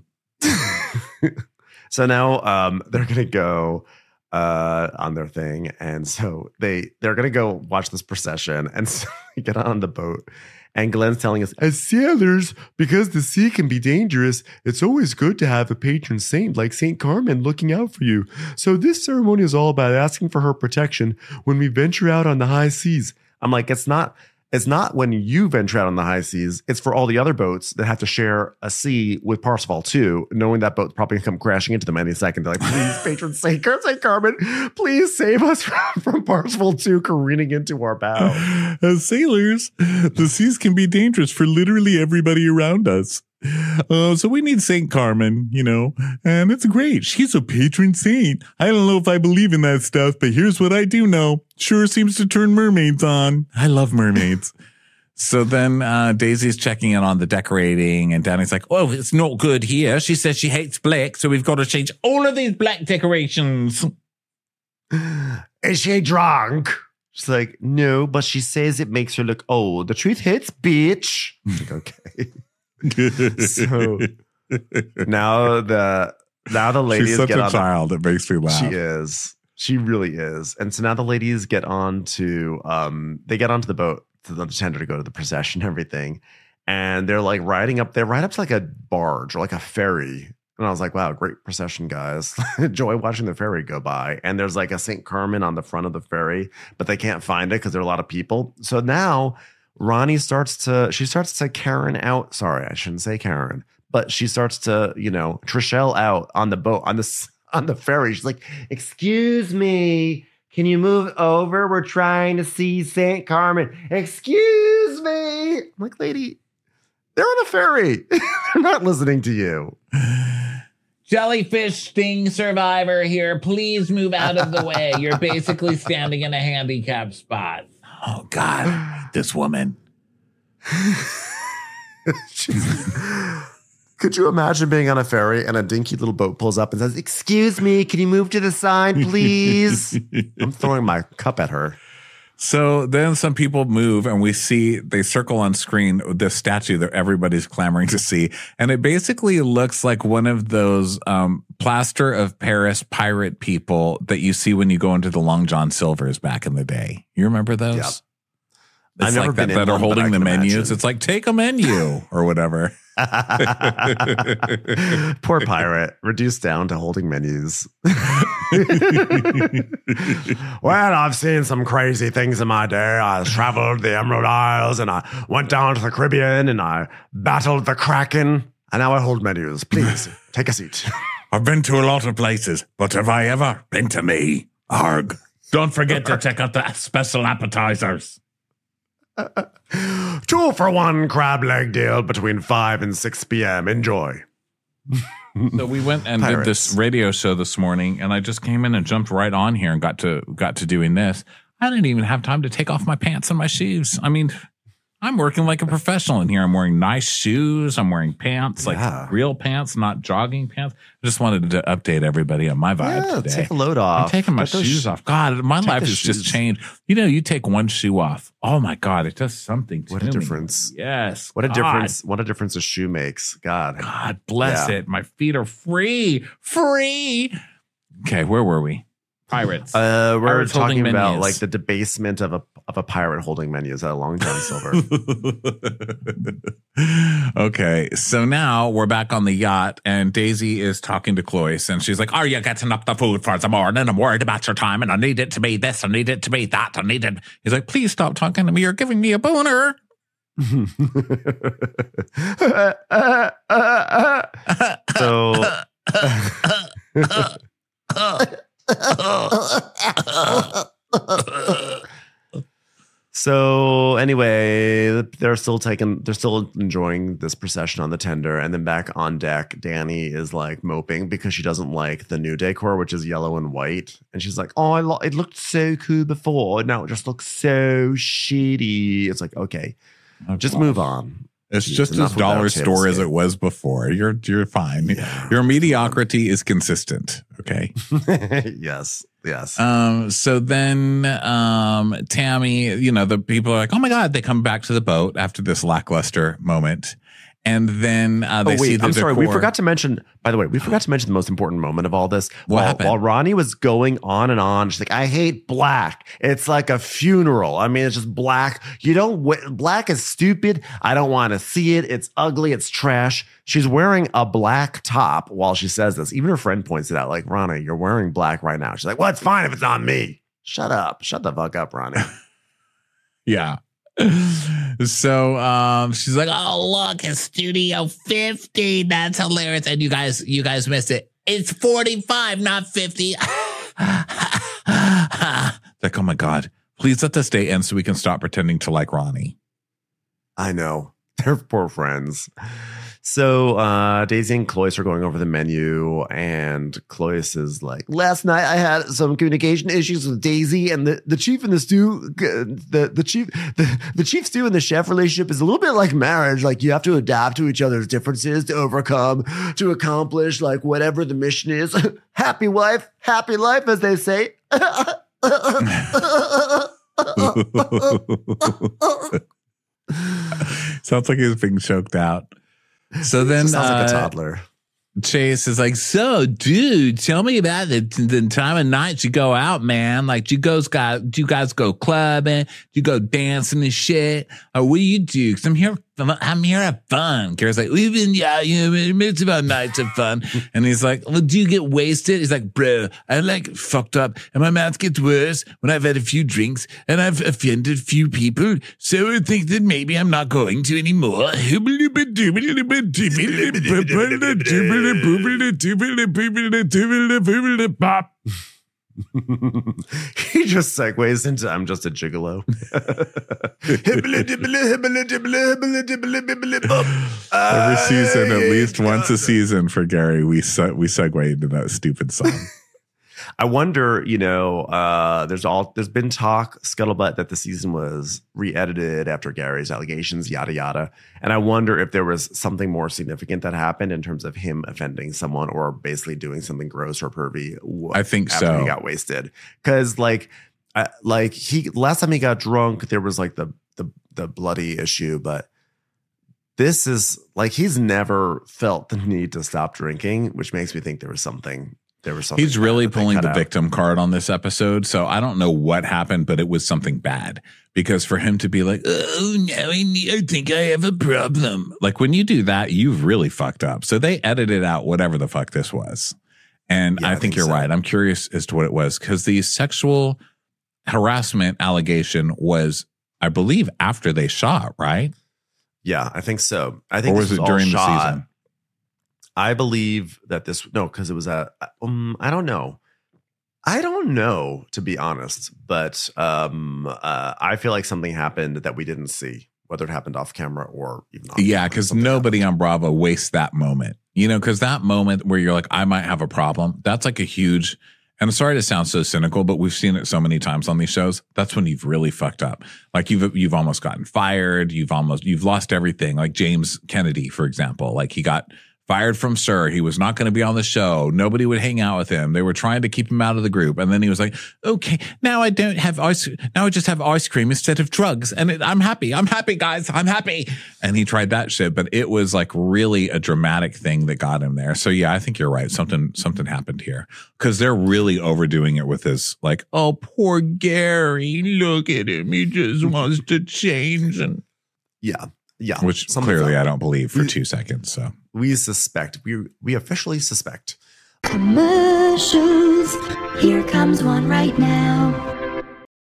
So now um, they're gonna go uh, on their thing, and so they they're gonna go watch this procession, and so we get on the boat. And Glenn's telling us, as sailors, because the sea can be dangerous, it's always good to have a patron saint like Saint Carmen looking out for you. So this ceremony is all about asking for her protection when we venture out on the high seas. I'm like, it's not. It's not when you venture out on the high seas. It's for all the other boats that have to share a sea with Parsifal too, knowing that boat's probably going to come crashing into them any second. They're like, please, patron Saint, Saint Carmen, please save us from, from Parsifal two careening into our bow. As sailors, the seas can be dangerous for literally everybody around us. Uh, so we need Saint Carmen, you know, and it's great. She's a patron saint. I don't know if I believe in that stuff, but here's what I do know. Sure seems to turn mermaids on. I love mermaids. So then uh, Daisy's checking in on the decorating, and Danny's like, oh, it's not good here. She says she hates black, so we've got to change all of these black decorations. Is she drunk? She's like, no, but she says it makes her look old. The truth hits, bitch. I'm like, okay. So now the now the ladies She's such get a on child. It makes me laugh. She is. She really is. And so now the ladies get on to um they get onto the boat to the tender to go to the procession and everything. And they're like riding up there, right up to like a barge or like a ferry. And I was like, wow, great procession, guys. Enjoy watching the ferry go by. And there's like a Saint Carmen on the front of the ferry, but they can't find it because there are a lot of people. So now Ronnie starts to, she starts to Karen out. Sorry, I shouldn't say Karen, but she starts to, you know, Trishelle out on the boat, on the, on the ferry. She's like, excuse me, can you move over? We're trying to see Saint Carmen. Excuse me. I'm like, lady, they're on a ferry. They're not listening to you. Jellyfish sting survivor here. Please move out of the way. You're basically standing in a handicap spot. Oh, God, this woman. Could you imagine being on a ferry and a dinky little boat pulls up and says, excuse me, can you move to the side, please? I'm throwing my cup at her. So then some people move and we see, they circle on screen this statue that everybody's clamoring to see. And it basically looks like one of those um, plaster of Paris pirate people that you see when you go into the Long John Silver's back in the day. You remember those? Yep. It's I've never like that, been in that are one, but holding I the can menus. imagine. It's like, take a menu or whatever. Poor pirate, reduced down to holding menus. Well, I've seen some crazy things in my day. I traveled the Emerald Isles and I went down to the Caribbean and I battled the Kraken. And now I hold menus. Please, take a seat. I've been to a lot of places, but have I ever been to me? Arg. Don't forget to check out the special appetizers. Two for one crab leg deal between five and six p.m. Enjoy. So we went and Pirates. did this radio show this morning, and I just came in and jumped right on here and got to got to doing this. I didn't even have time to take off my pants and my shoes. I mean, I'm working like a professional in here. I'm wearing nice shoes. I'm wearing pants, like Yeah. real pants, not jogging pants. I just wanted to update everybody on my vibe Yeah, today. take a load off. I'm taking my Get those shoes sh- off. God, my take life the has just shoes. changed. You know, you take one shoe off. Oh my God, it does something to What a me. difference. Yes. What a God. difference. What a difference a shoe makes. God. God bless Yeah. it. My feet are free. Free. Okay, where were we? Pirates. Uh, we're Pirates holding talking about menus. like the debasement of a of a pirate holding menus at a Long John Silver. Okay, so now we're back on the yacht, and Daisy is talking to Cloyce, and she's like, "Are you getting up the food for the morning? I'm worried about your time, and I need it to be this, I need it to be that, I need it." He's like, "Please stop talking to me. You're giving me a boner." So So anyway, they're still taking, they're still enjoying this procession on the tender, and then back on deck, Danny is like moping because she doesn't like the new decor, which is yellow and white, and she's like, "Oh, I lo- it looked so cool before, now it just looks so shitty." It's like, okay, just move on. It's Jeez, just enough as with our dollar table store as scape. it was before. You're you're fine. Yeah. Your mediocrity is consistent. Okay. Yes, yes. Um, so then um, Tammy, you know, the people are like, "Oh my God," they come back to the boat after this lackluster moment. And then uh, they oh, see wait, the I'm sorry. We decor. forgot to mention, by the way, we forgot to mention the most important moment of all this. What while, happened? while Ronnie was going on and on, she's like, "I hate black. It's like a funeral. I mean, it's just black. You don't, w- black is stupid. I don't want to see it. It's ugly. It's trash." She's wearing a black top while she says this. Even her friend points it out, like, "Ronnie, you're wearing black right now." She's like, "Well, it's fine if it's on me." Shut up. Shut the fuck up, Ronnie. Yeah. So um, she's like, "Oh, Oh, look, it's Studio fifty. That's hilarious. And you guys, you guys missed it. It's forty-five, not fifty. like, oh my God, please let this day end so we can stop pretending to like Ronnie." I know. They're poor friends. So uh, Daisy and Cloyce are going over the menu, and Cloyce is like, last night I had some communication issues with Daisy, and the, the chief and the stew, the the chief the, the chief stew and the chef relationship is a little bit like marriage. Like you have to adapt to each other's differences to overcome, to accomplish like whatever the mission is. Happy wife, happy life, as they say. Sounds like he was being choked out. So then, sounds like a uh, toddler. Chase is like, so, dude, tell me about the, the time of night you go out, man. Like, do you guys got, do you guys go clubbing? Do you go dancing and shit? Or what do you do? Because I'm here, I'm here to have fun. Gary's like, we've been, yeah, you know, it's about nights of fun. And he's like, well, do you get wasted? He's like, bro, I like fucked up, and my mouth gets worse when I've had a few drinks and I've offended a few people. So I think that maybe I'm not going to anymore. He just segues into I'm just a gigolo. Every season, at least once a season for Gary, we se- we segue into that stupid song. I wonder, you know, uh, there's all there's been talk, scuttlebutt, that the season was re-edited after Gary's allegations, yada yada. And I wonder if there was something more significant that happened in terms of him offending someone or basically doing something gross or pervy. I think after so. He got wasted because, like, I, like he last time he got drunk, there was like the the the bloody issue, but this is like he's never felt the need to stop drinking, which makes me think there was something. There was something. He's really pulling the out. victim card on this episode. So I don't know what happened, but it was something bad. Because for him to be like, oh, no, I, need, I think I have a problem. Like when you do that, you've really fucked up. So they edited out whatever the fuck this was. And Yeah, I, I think, think you're so. right. I'm curious as to what it was. Because the sexual harassment allegation was, I believe, after they shot, right? Yeah, I think so. I think Or this was it all during the shot. season? I believe that this no, because it was a um, I don't know. I don't know, to be honest, but um, uh, I feel like something happened that we didn't see, whether it happened off camera or even on Yeah, camera. because Something nobody happened. on Bravo wastes that moment. You know, because that moment where you're like, I might have a problem, that's like a huge, and I'm sorry to sound so cynical, but we've seen it so many times on these shows. That's when you've really fucked up. Like you've you've almost gotten fired. You've almost you've lost everything. Like James Kennedy, for example, like he got fired from Sir. He was not going to be on the show. Nobody would hang out with him. They were trying to keep him out of the group. And then he was like, okay, now I don't have ice. Now I just have ice cream instead of drugs. And it, I'm happy. I'm happy, guys. I'm happy. And he tried that shit, but it was like really a dramatic thing that got him there. So yeah, I think you're right. Something, something happened here because they're really overdoing it with this like, oh, poor Gary. Look at him. He just wants to change. And Yeah, yeah. which Something clearly felt- I don't believe for We- two seconds. So. We suspect. We we officially suspect. Commercials. Here comes one right now.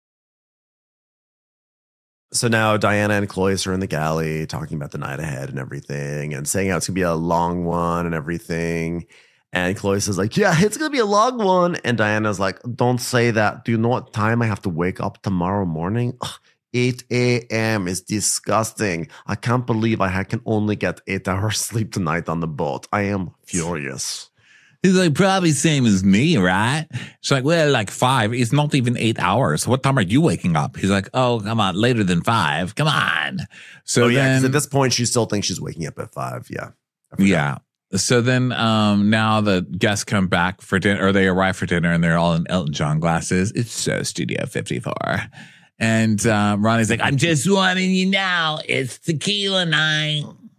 So now Diana and Cloyce are in the galley talking about the night ahead and everything and saying how it's going to be a long one and everything. And Cloyce is like, yeah, it's going to be a long one. And Diana's like, don't say that. Do you know what time I have to wake up tomorrow morning? Ugh, eight a.m. is disgusting. I can't believe I can only get eight hours sleep tonight on the boat. I am furious. He's like, probably same as me, right? She's like, well, like five. It's not even eight hours. What time are you waking up? He's like, oh, come on, later than five. Come on. So Oh, yeah, 'cause then, at this point, she still thinks she's waking up at five. Yeah. I forgot. yeah. So then, um, now the guests come back for dinner, or they arrive for dinner, and they're all in Elton John glasses. It's so Studio fifty-four. And uh, Ronnie's like, I'm just warning you now. It's tequila night.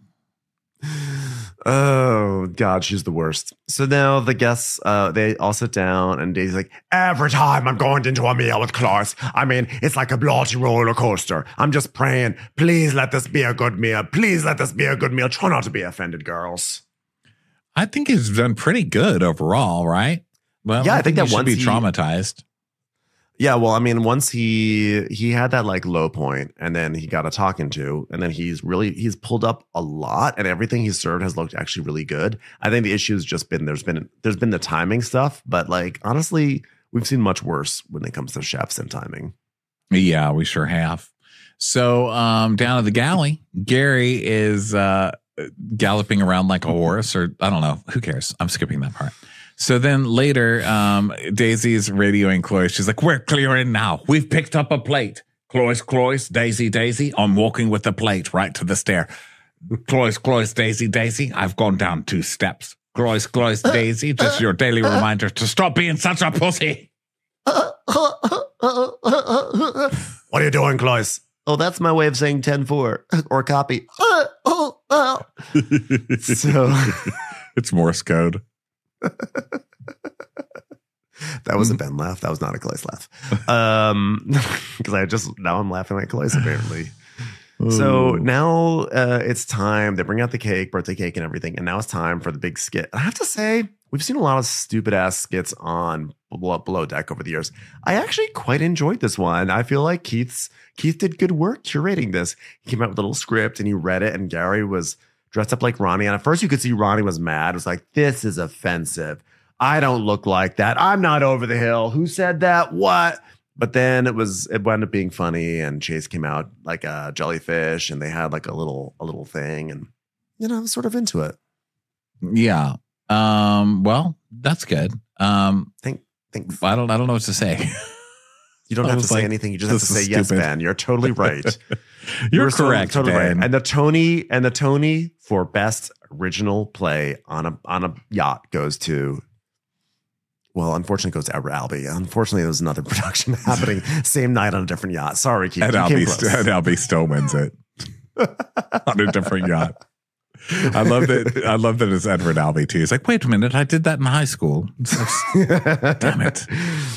Oh God, she's the worst. So now the guests, uh, they all sit down, and Daisy's like, every time I'm going into a meal with Cloyce, I mean, it's like a bloody roller coaster. I'm just praying, please let this be a good meal. Please let this be a good meal. Try not to be offended, girls. I think he's done pretty good overall, right? Well, Yeah, I think he that should once be he- traumatized. Yeah, well, I mean, once he he had that like low point, and then he got a talking to, and then he's really he's pulled up a lot, and everything he's served has looked actually really good. I think the issue has just been there's been there's been the timing stuff, but like honestly, we've seen much worse when it comes to chefs and timing. Yeah, we sure have. So um, down at the galley, Gary is uh, galloping around like a horse, or I don't know. Who cares? I'm skipping that part. So then later, um, Daisy's radioing Cloyce. She's like, we're clearing now. We've picked up a plate. Cloyce, Cloyce, Daisy, Daisy. I'm walking with the plate right to the stair. Cloyce, Cloyce, Daisy, Daisy. I've gone down two steps. Cloyce, Cloyce, Daisy. Just your daily reminder to stop being such a pussy. What are you doing, Cloyce? Oh, that's my way of saying ten four or copy. So it's Morse code. That was a Ben laugh. That was not a Cloyce laugh. Um, because I just now I'm laughing like Cloyce apparently. So now uh, it's time. They bring out the cake, birthday cake, and everything, and now it's time for the big skit. I have to say, we've seen a lot of stupid ass skits on Below Deck over the years. I actually quite enjoyed this one. I feel like Keith's Keith did good work curating this. He came out with a little script and he read it, and Gary was dressed up like Ronnie. And at first, you could see Ronnie was mad. It was like, this is offensive. I don't look like that. I'm not over the hill. Who said that? What? But then it was it wound up being funny, and Chase came out like a jellyfish, and they had like a little a little thing, and you know, I was sort of into it. Yeah. Um, well, that's good. Um, Think thanks. I don't I don't know what to say. You don't I have to was say like, anything. You just have to this say is yes, stupid. Ben. You're totally right. You're You're so- correct, totally Ben. right. And the Tony and the Tony for best original play on a on a yacht goes to. Well, unfortunately, it goes to Edward Albee. Unfortunately, there was another production happening same night on a different yacht. Sorry, Keith. Ed You came Albee, close. Ed Albee still wins it on a different yacht. I love that. I love that it's Edward Albee too. He's like, wait a minute, I did that in high school. It's like, damn it.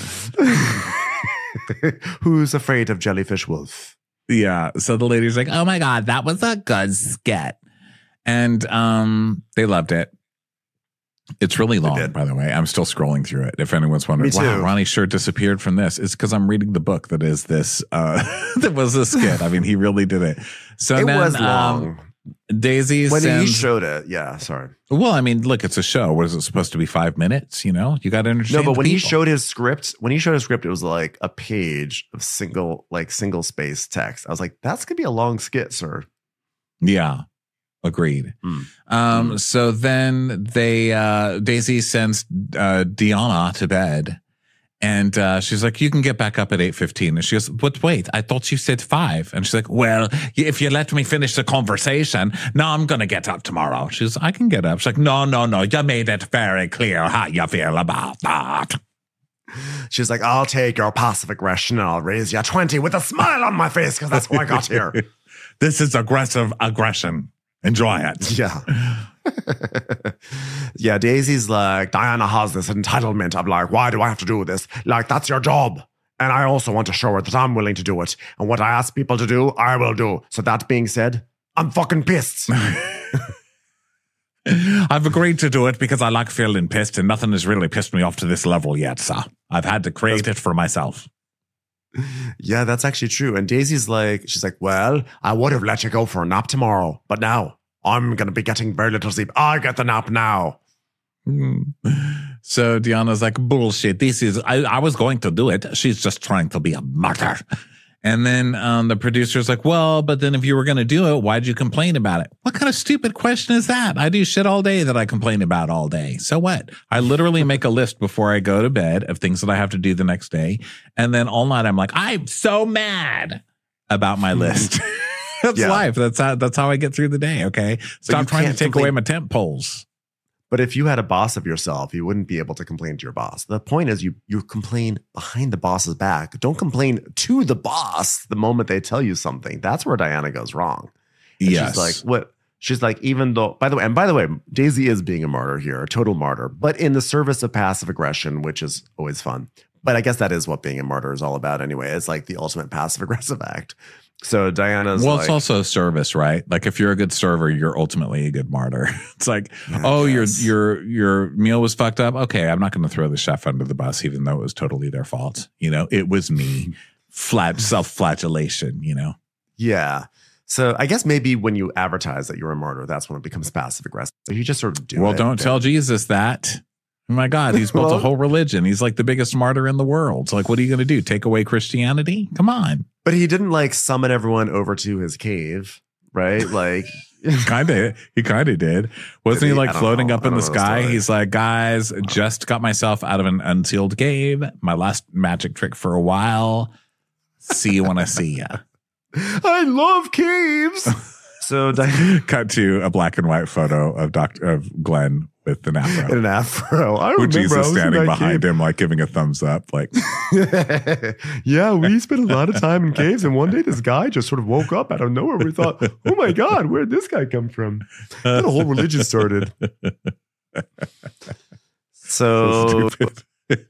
Who's afraid of Jellyfish Wolf? Yeah. So the lady's like, oh my God, that was a good skit. And um, they loved it. It's really long, did. by the way. I'm still scrolling through it. If anyone's wondering, Me wow, too. Ronnie sure disappeared from this. It's because I'm reading the book that is this, uh, that was a skit. I mean, he really did it. So It then, was um, long. Daisy When he sends, showed it, yeah, sorry. well, I mean, look, it's a show. What is it supposed to be? Five minutes? You know, you got to understand. No, but the when he people. showed his script, when he showed his script, it was like a page of single, like single space text. I was like, that's gonna be a long skit, sir. Yeah. Agreed. Mm. Um, Mm. so then they, uh, Daisy sends, uh, Deanna to bed, and, uh, she's like, you can get back up at eight fifteen. And she goes, but wait, I thought you said five. And she's like, well, if you let me finish the conversation, no, I'm going to get up tomorrow. She's, I can get up. She's like, no, no, no. You made it very clear how you feel about that. She's like, I'll take your passive aggression and I'll raise you twenty with a smile on my face because that's how I got here. This is aggressive aggression. Enjoy it. Yeah. Yeah, Daisy's like, Diana has this entitlement. I'm like, why do I have to do this? Like, that's your job. And I also want to show her that I'm willing to do it. And what I ask people to do, I will do. So that being said, I'm fucking pissed. I've agreed to do it because I like feeling pissed, and nothing has really pissed me off to this level yet, so I've had to create it for myself. Yeah, that's actually true. And Daisy's like, she's like, well, I would have let you go for a nap tomorrow, but now I'm going to be getting very little sleep. I get the nap now. So Deanna's like, bullshit. This is, I, I was going to do it. She's just trying to be a martyr. And then um, the producer's like, well, but then if you were going to do it, why'd you complain about it? What kind of stupid question is that? I do shit all day that I complain about all day. So what? I literally make a list before I go to bed of things that I have to do the next day. And then all night I'm like, I'm so mad about my list. That's Yeah. life. That's how, that's how I get through the day. Okay. Stop you trying to can't take complain- away my temp poles. But if you had a boss of yourself, you wouldn't be able to complain to your boss. The point is you you complain behind the boss's back. Don't complain to the boss the moment they tell you something. That's where Diana goes wrong. And Yes. She's like, what? She's like, even though, by the way, and by the way, Daisy is being a martyr here, a total martyr, but in the service of passive aggression, which is always fun. But I guess that is what being a martyr is all about anyway. It's like the ultimate passive aggressive act. So Diana's Well, like, it's also service, right? Like if you're a good server, you're ultimately a good martyr. It's like, oh, your guess. your your meal was fucked up. Okay, I'm not going to throw the chef under the bus, even though it was totally their fault. You know, it was me. Flat self-flagellation. You know. yeah. So I guess maybe when you advertise that you're a martyr, that's when it becomes passive aggressive. So you just sort of do well, it. don't then- tell Jesus that. Oh my God, he's built a Well- whole religion. He's like the biggest martyr in the world. So like, what are you going to do? Take away Christianity? Come on. But he didn't like summon everyone over to his cave, right? Like kind of. He kind of did. Wasn't Did he he? like I don't floating know. up I in the don't know the sky? story. He's like, guys, just got myself out of an unsealed cave. My last magic trick for a while. See you when I see ya. I love caves. So Diana Cut to a black and white photo of Doctor of Glenn with an afro. in an afro. I With remember I Jesus was in standing that behind cave. him, like giving a thumbs up, like Yeah, we spent a lot of time in caves, and one day this guy just sort of woke up out of nowhere. We thought, "Oh my God, where did this guy come from?" Then a whole religion started. So, stupid.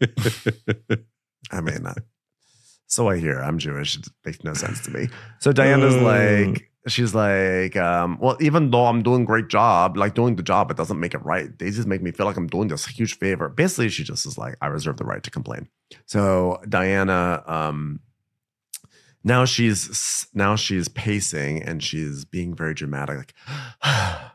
I mean, uh, so I hear. I'm Jewish. It makes no sense to me. So Diana's Uh. like, she's like, um, well, even though I'm doing a great job, like doing the job, it doesn't make it right. They just make me feel like I'm doing this huge favor. Basically, she just is like, I reserve the right to complain. So Diana, um, now she's now she's pacing and she's being very dramatic, like,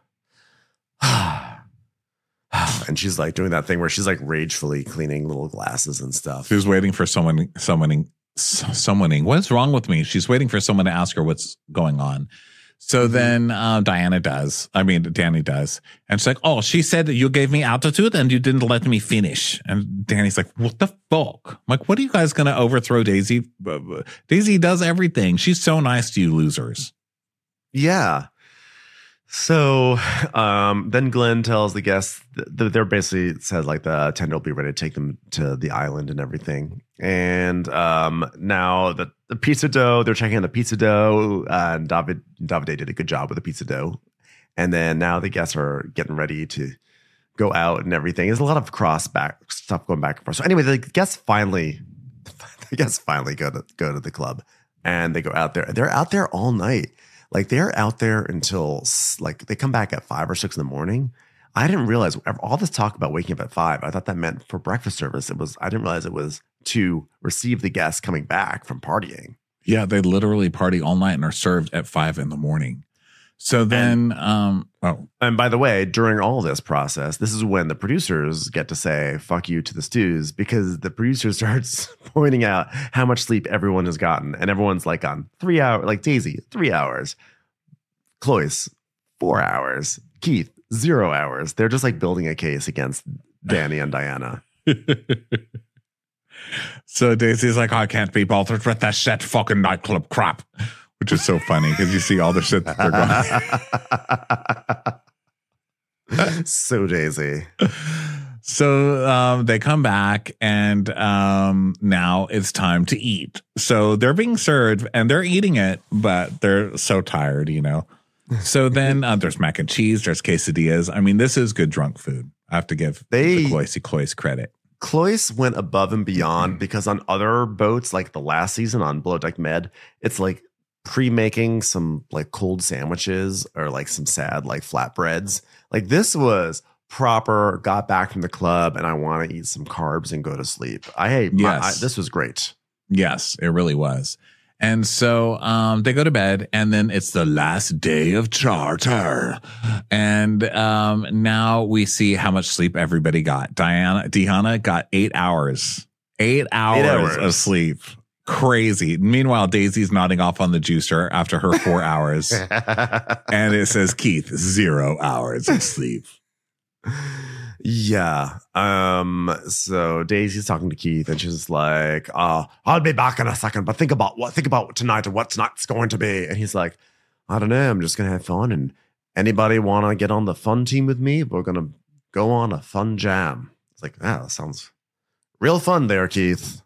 and she's like doing that thing where she's like ragefully cleaning little glasses and stuff. She was waiting for someone, someone, someone. What's wrong with me? She's waiting for someone to ask her what's going on. So then uh, Diana does. I mean, Danny does. And she's like, oh, she said that you gave me altitude and you didn't let me finish. And Danny's like, what the fuck? I'm like, what are you guys going to overthrow Daisy? Daisy does everything. She's so nice to you losers. Yeah. So um, then Glenn tells the guests that they're basically said like the tender will be ready to take them to the island and everything. And um, now the, the pizza dough, they're checking on the pizza dough. Uh, and David Davide did a good job with the pizza dough. And then now the guests are getting ready to go out and everything. There's a lot of cross back stuff going back and forth. So anyway, the guests finally, the guests finally go to go to the club and they go out there. They're out there all night. Like they're out there until like they come back at five or six in the morning. I didn't realize all this talk about waking up at five. I thought that meant for breakfast service. It was, I didn't realize it was to receive the guests coming back from partying. Yeah, they literally party all night and are served at five in the morning. So then, um, oh, And by the way, during all this process, this is when the producers get to say, fuck you to the stews, because the producer starts pointing out how much sleep everyone has gotten. And everyone's like on three hours, like Daisy, three hours. Cloyce, four hours. Keith, zero hours. They're just like building a case against Danny and Diana. So Daisy's like, I can't be bothered with that shit fucking nightclub crap, which is so funny because you see all the shit that they're going. So Daisy. So um, they come back and um, now it's time to eat. So they're being served and they're eating it, but they're so tired, you know. So then uh, there's mac and cheese, there's quesadillas. I mean, this is good drunk food. I have to give They- the Cloyce Cloyce credit. Cloyce went above and beyond because on other boats, like the last season on Below Deck Med, it's like pre-making some like cold sandwiches or like some sad like flatbreads. Like this was proper, got back from the club and I want to eat some carbs and go to sleep. I hate my, Yes. I, this was great. Yes, it really was. And so um, they go to bed, and then it's the last day of charter. And um, now we see how much sleep everybody got. Diana, Deanna got eight hours. Eight hours, hours. of sleep. Crazy. Meanwhile, Daisy's nodding off on the juicer after her four hours. And it says, Keith, zero hours of sleep. Yeah. Um, so Daisy's talking to Keith and she's like, uh, I'll be back in a second, but think about what think about tonight and what tonight's going to be. And he's like, I don't know, I'm just gonna have fun. And anybody wanna get on the fun team with me? We're gonna go on a fun jam. It's like, ah, that sounds real fun there, Keith.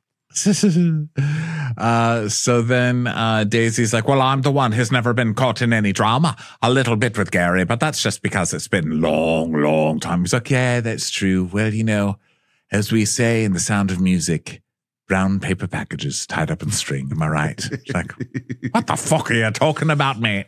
uh, so then uh, Daisy's like, well, I'm the one who's never been caught in any drama. A little bit with Gary, but that's just because it's been a long, long time. He's like, yeah, that's true. Well, you know, as we say in The Sound of Music, brown paper packages tied up in string. Am I right? It's like, what the fuck are you talking about, mate?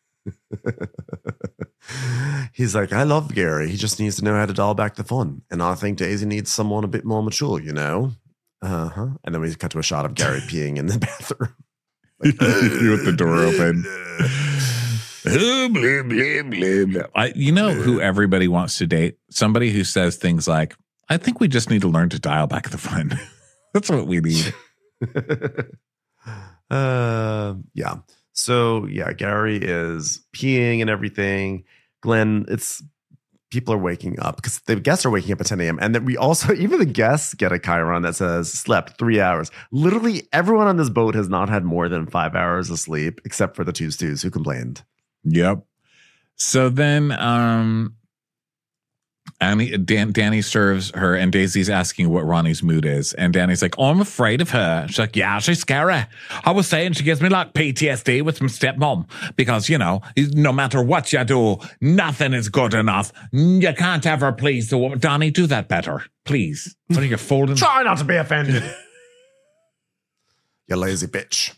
He's like, I love Gary. He just needs to know how to dial back the fun. And I think Daisy needs someone a bit more mature, you know? Uh-huh. And then we cut to a shot of Gary peeing in the bathroom. With the door open. Oh, blah, blah, blah, blah. I, you know who everybody wants to date? Somebody who says things like, I think we just need to learn to dial back the fun. That's what we need. uh, yeah. So yeah, Gary is peeing and everything. Glenn, it's people are waking up because the guests are waking up at ten a.m. And then we also, even the guests get a chyron that says slept three hours. Literally everyone on this boat has not had more than five hours of sleep, except for the two stews who complained. Yep. So then um, Annie, Dan, Danny serves her, and Daisy's asking what Ronnie's mood is. And Danny's like, oh, I'm afraid of her. She's like, yeah, she's scary. I was saying she gives me like P T S D with my stepmom because, you know, no matter what you do, nothing is good enough. You can't ever please the woman. Donnie, do that better, please. What are you folding? Try not to be offended. You lazy bitch.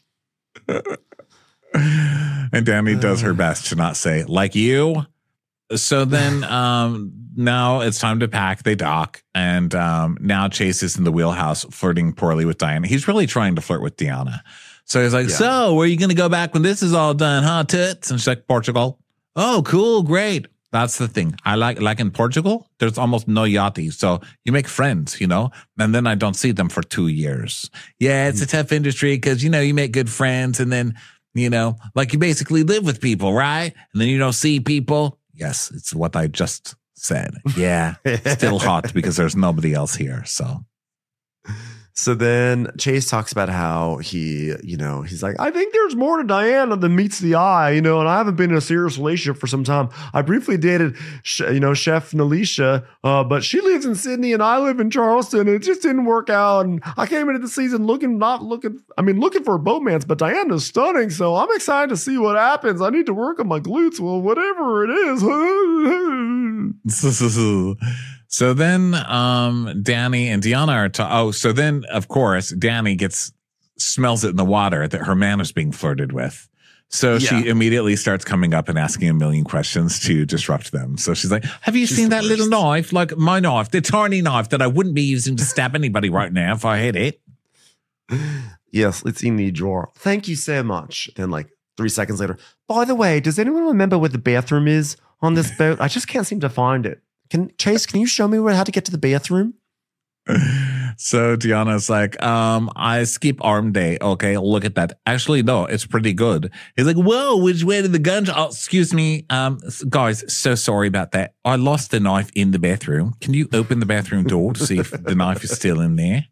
And Danny does her best to not say, like you. So then um, now it's time to pack. They dock. And um, now Chase is in the wheelhouse flirting poorly with Diana. He's really trying to flirt with Deanna. So he's like, yeah. So where are you going to go back when this is all done, huh, tits? And she's like, Portugal. Oh, cool. Great. That's the thing. I like, like in Portugal, there's almost no yachty. So you make friends, you know, and then I don't see them for two years. Yeah, it's a tough industry because, you know, you make good friends and then, you know, like you basically live with people, right? And then you don't see people. Yes, it's what I just said. Yeah, still hot because there's nobody else here. So, so then Chase talks about how he, you know, he's like, I think there's more to Diana than meets the eye, you know, and I haven't been in a serious relationship for some time. I briefly dated, you know, Chef Nalisha, uh, but she lives in Sydney and I live in Charleston, and it just didn't work out. And I came into the season looking, not looking, I mean, looking for a bromance, but Diana's stunning, so I'm excited to see what happens. I need to work on my glutes. Well, whatever it is. So then um, Danny and Deanna are to oh, so then of course Danny gets smells it in the water that her man is being flirted with. So yeah. She immediately starts coming up and asking a million questions to disrupt them. So she's like, have you she's seen that worst. little knife? Like my knife, the tiny knife that I wouldn't be using to stab anybody right now if I had it. Yes, it's in the drawer. Thank you so much. Then like three seconds later, by the way, does anyone remember where the bathroom is on this boat? I just can't seem to find it. Can Chase, can you show me where how to get to the bathroom? So Deanna's like, um, I skip arm day. Okay, look at that. Actually, no, it's pretty good. He's like, whoa, which way did the gun? Oh, excuse me. Um, guys, so sorry about that. I lost the knife in the bathroom. Can you open the bathroom door to see if the knife is still in there?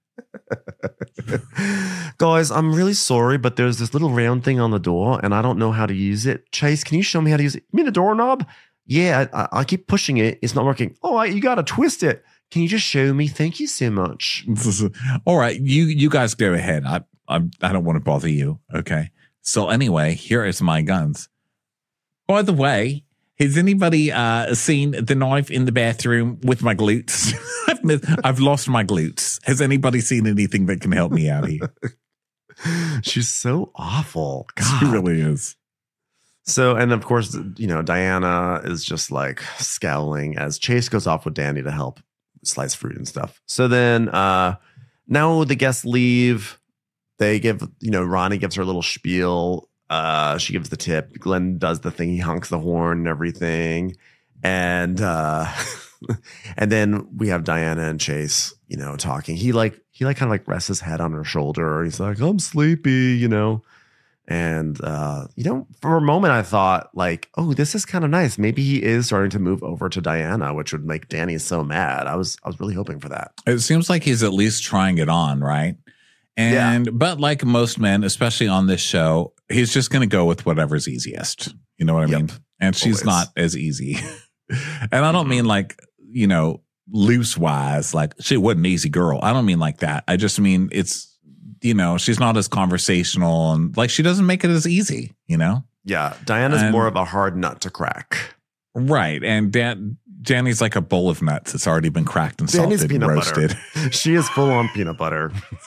Guys, I'm really sorry, but there's this little round thing on the door and I don't know how to use it. Chase, can you show me how to use it? You mean the doorknob? Yeah, I, I keep pushing it. It's not working. All right, you got to twist it. Can you just show me? Thank you so much. All right, you you guys go ahead. I I, I don't want to bother you. Okay. So anyway, here is my guns. By the way, has anybody uh, seen the knife in the bathroom with my glutes? I've, missed, I've lost my glutes. Has anybody seen anything that can help me out here? She's so awful. God. She really is. So, and of course, you know, Diana is just like scowling as Chase goes off with Danny to help slice fruit and stuff. So then uh, now the guests leave. They give, you know, Ronnie gives her a little spiel. Uh, she gives the tip. Glenn does the thing. He honks the horn and everything. And uh, and then we have Diana and Chase, you know, talking. He like, he like kind of like rests his head on her shoulder. He's like, I'm sleepy, you know. And, uh, you know, for a moment, I thought like, oh, this is kind of nice. Maybe he is starting to move over to Diana, which would make Danny so mad. I was I was really hoping for that. It seems like he's at least trying it on, right? And yeah. But like most men, especially on this show, he's just going to go with whatever's easiest. You know what I yep. mean? And she's Always. Not as easy. And I don't mean like, you know, loose wise, like she wasn't an easy girl. I don't mean like that. I just mean it's, you know, she's not as conversational and like she doesn't make it as easy, you know? Yeah. Diana's and, more of a hard nut to crack. Right. And Dan, Danny's like a bowl of nuts. It's already been cracked and Danny's salted and roasted. Butter. She is full on peanut butter.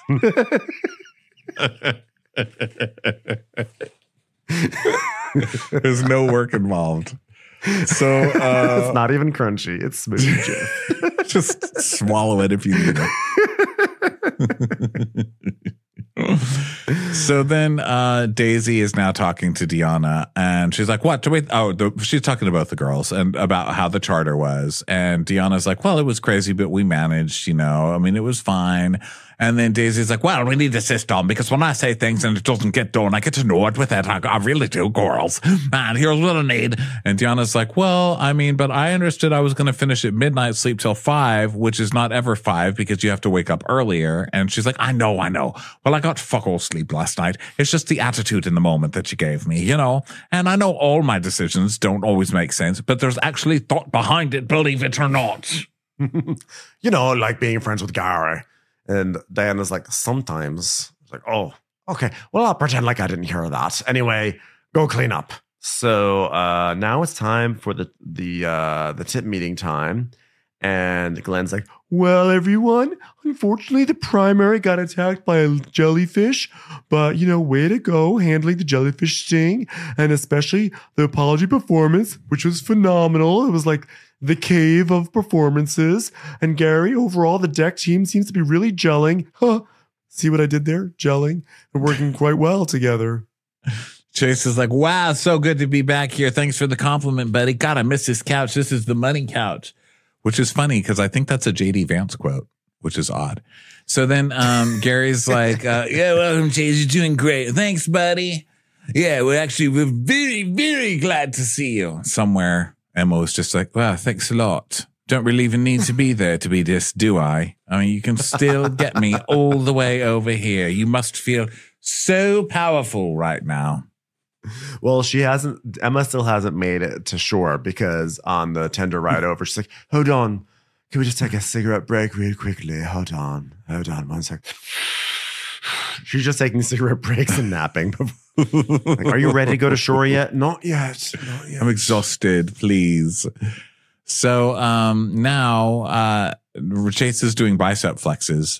There's no work involved. So uh, it's not even crunchy. It's smooth. Jeff. Just swallow it if you need it. So then uh, Daisy is now talking to Deanna and she's like, what? To wait? Oh, the, she's talking to both the girls and about how the charter was. And Deanna's like, well, it was crazy, but we managed, you know, I mean, it was fine. And then Daisy's like, well, we need a system because when I say things and it doesn't get done, I get to know it with it. I, I really do, girls. And here's what I need. And Deanna's like, well, I mean, but I understood I was going to finish at midnight, sleep till five, which is not ever five because you have to wake up earlier. And she's like, I know, I know. Well, I got fuck all sleep last night. It's just the attitude in the moment that you gave me, you know? And I know all my decisions don't always make sense, but there's actually thought behind it, believe it or not. You know, like being friends with Gary. And Diana's like, sometimes. It's like, oh, okay. Well, I'll pretend like I didn't hear that. Anyway, go clean up. So uh, now it's time for the the uh, the tip meeting time. And Glenn's like, well, everyone, unfortunately, the primary got attacked by a jellyfish. But, you know, way to go handling the jellyfish sting. And especially the apology performance, which was phenomenal. It was like the cave of performances. And Gary, overall, the deck team seems to be really gelling. Huh. See what I did there? Gelling and working quite well together. Chase is like, wow, so good to be back here. Thanks for the compliment, buddy. God, I miss this couch. This is the money couch, which is funny because I think that's a J D Vance quote, which is odd. So then um, Gary's like, uh, yeah, welcome, Chase. You're doing great. Thanks, buddy. Yeah, we're actually, we're very, very glad to see you. Somewhere, Emma was just like, wow, thanks a lot. Don't really even need to be there to be this, do I? I mean, you can still get me all the way over here. You must feel so powerful right now. Well, she hasn't, Emma still hasn't made it to shore because on the tender ride over, she's like, hold on. Can we just take a cigarette break real quickly? Hold on. Hold on one sec. She's just taking cigarette breaks and napping. Like, are you ready to go to shore yet? Not yet. Not yet. I'm exhausted, please. So um, now uh, Chase is doing bicep flexes.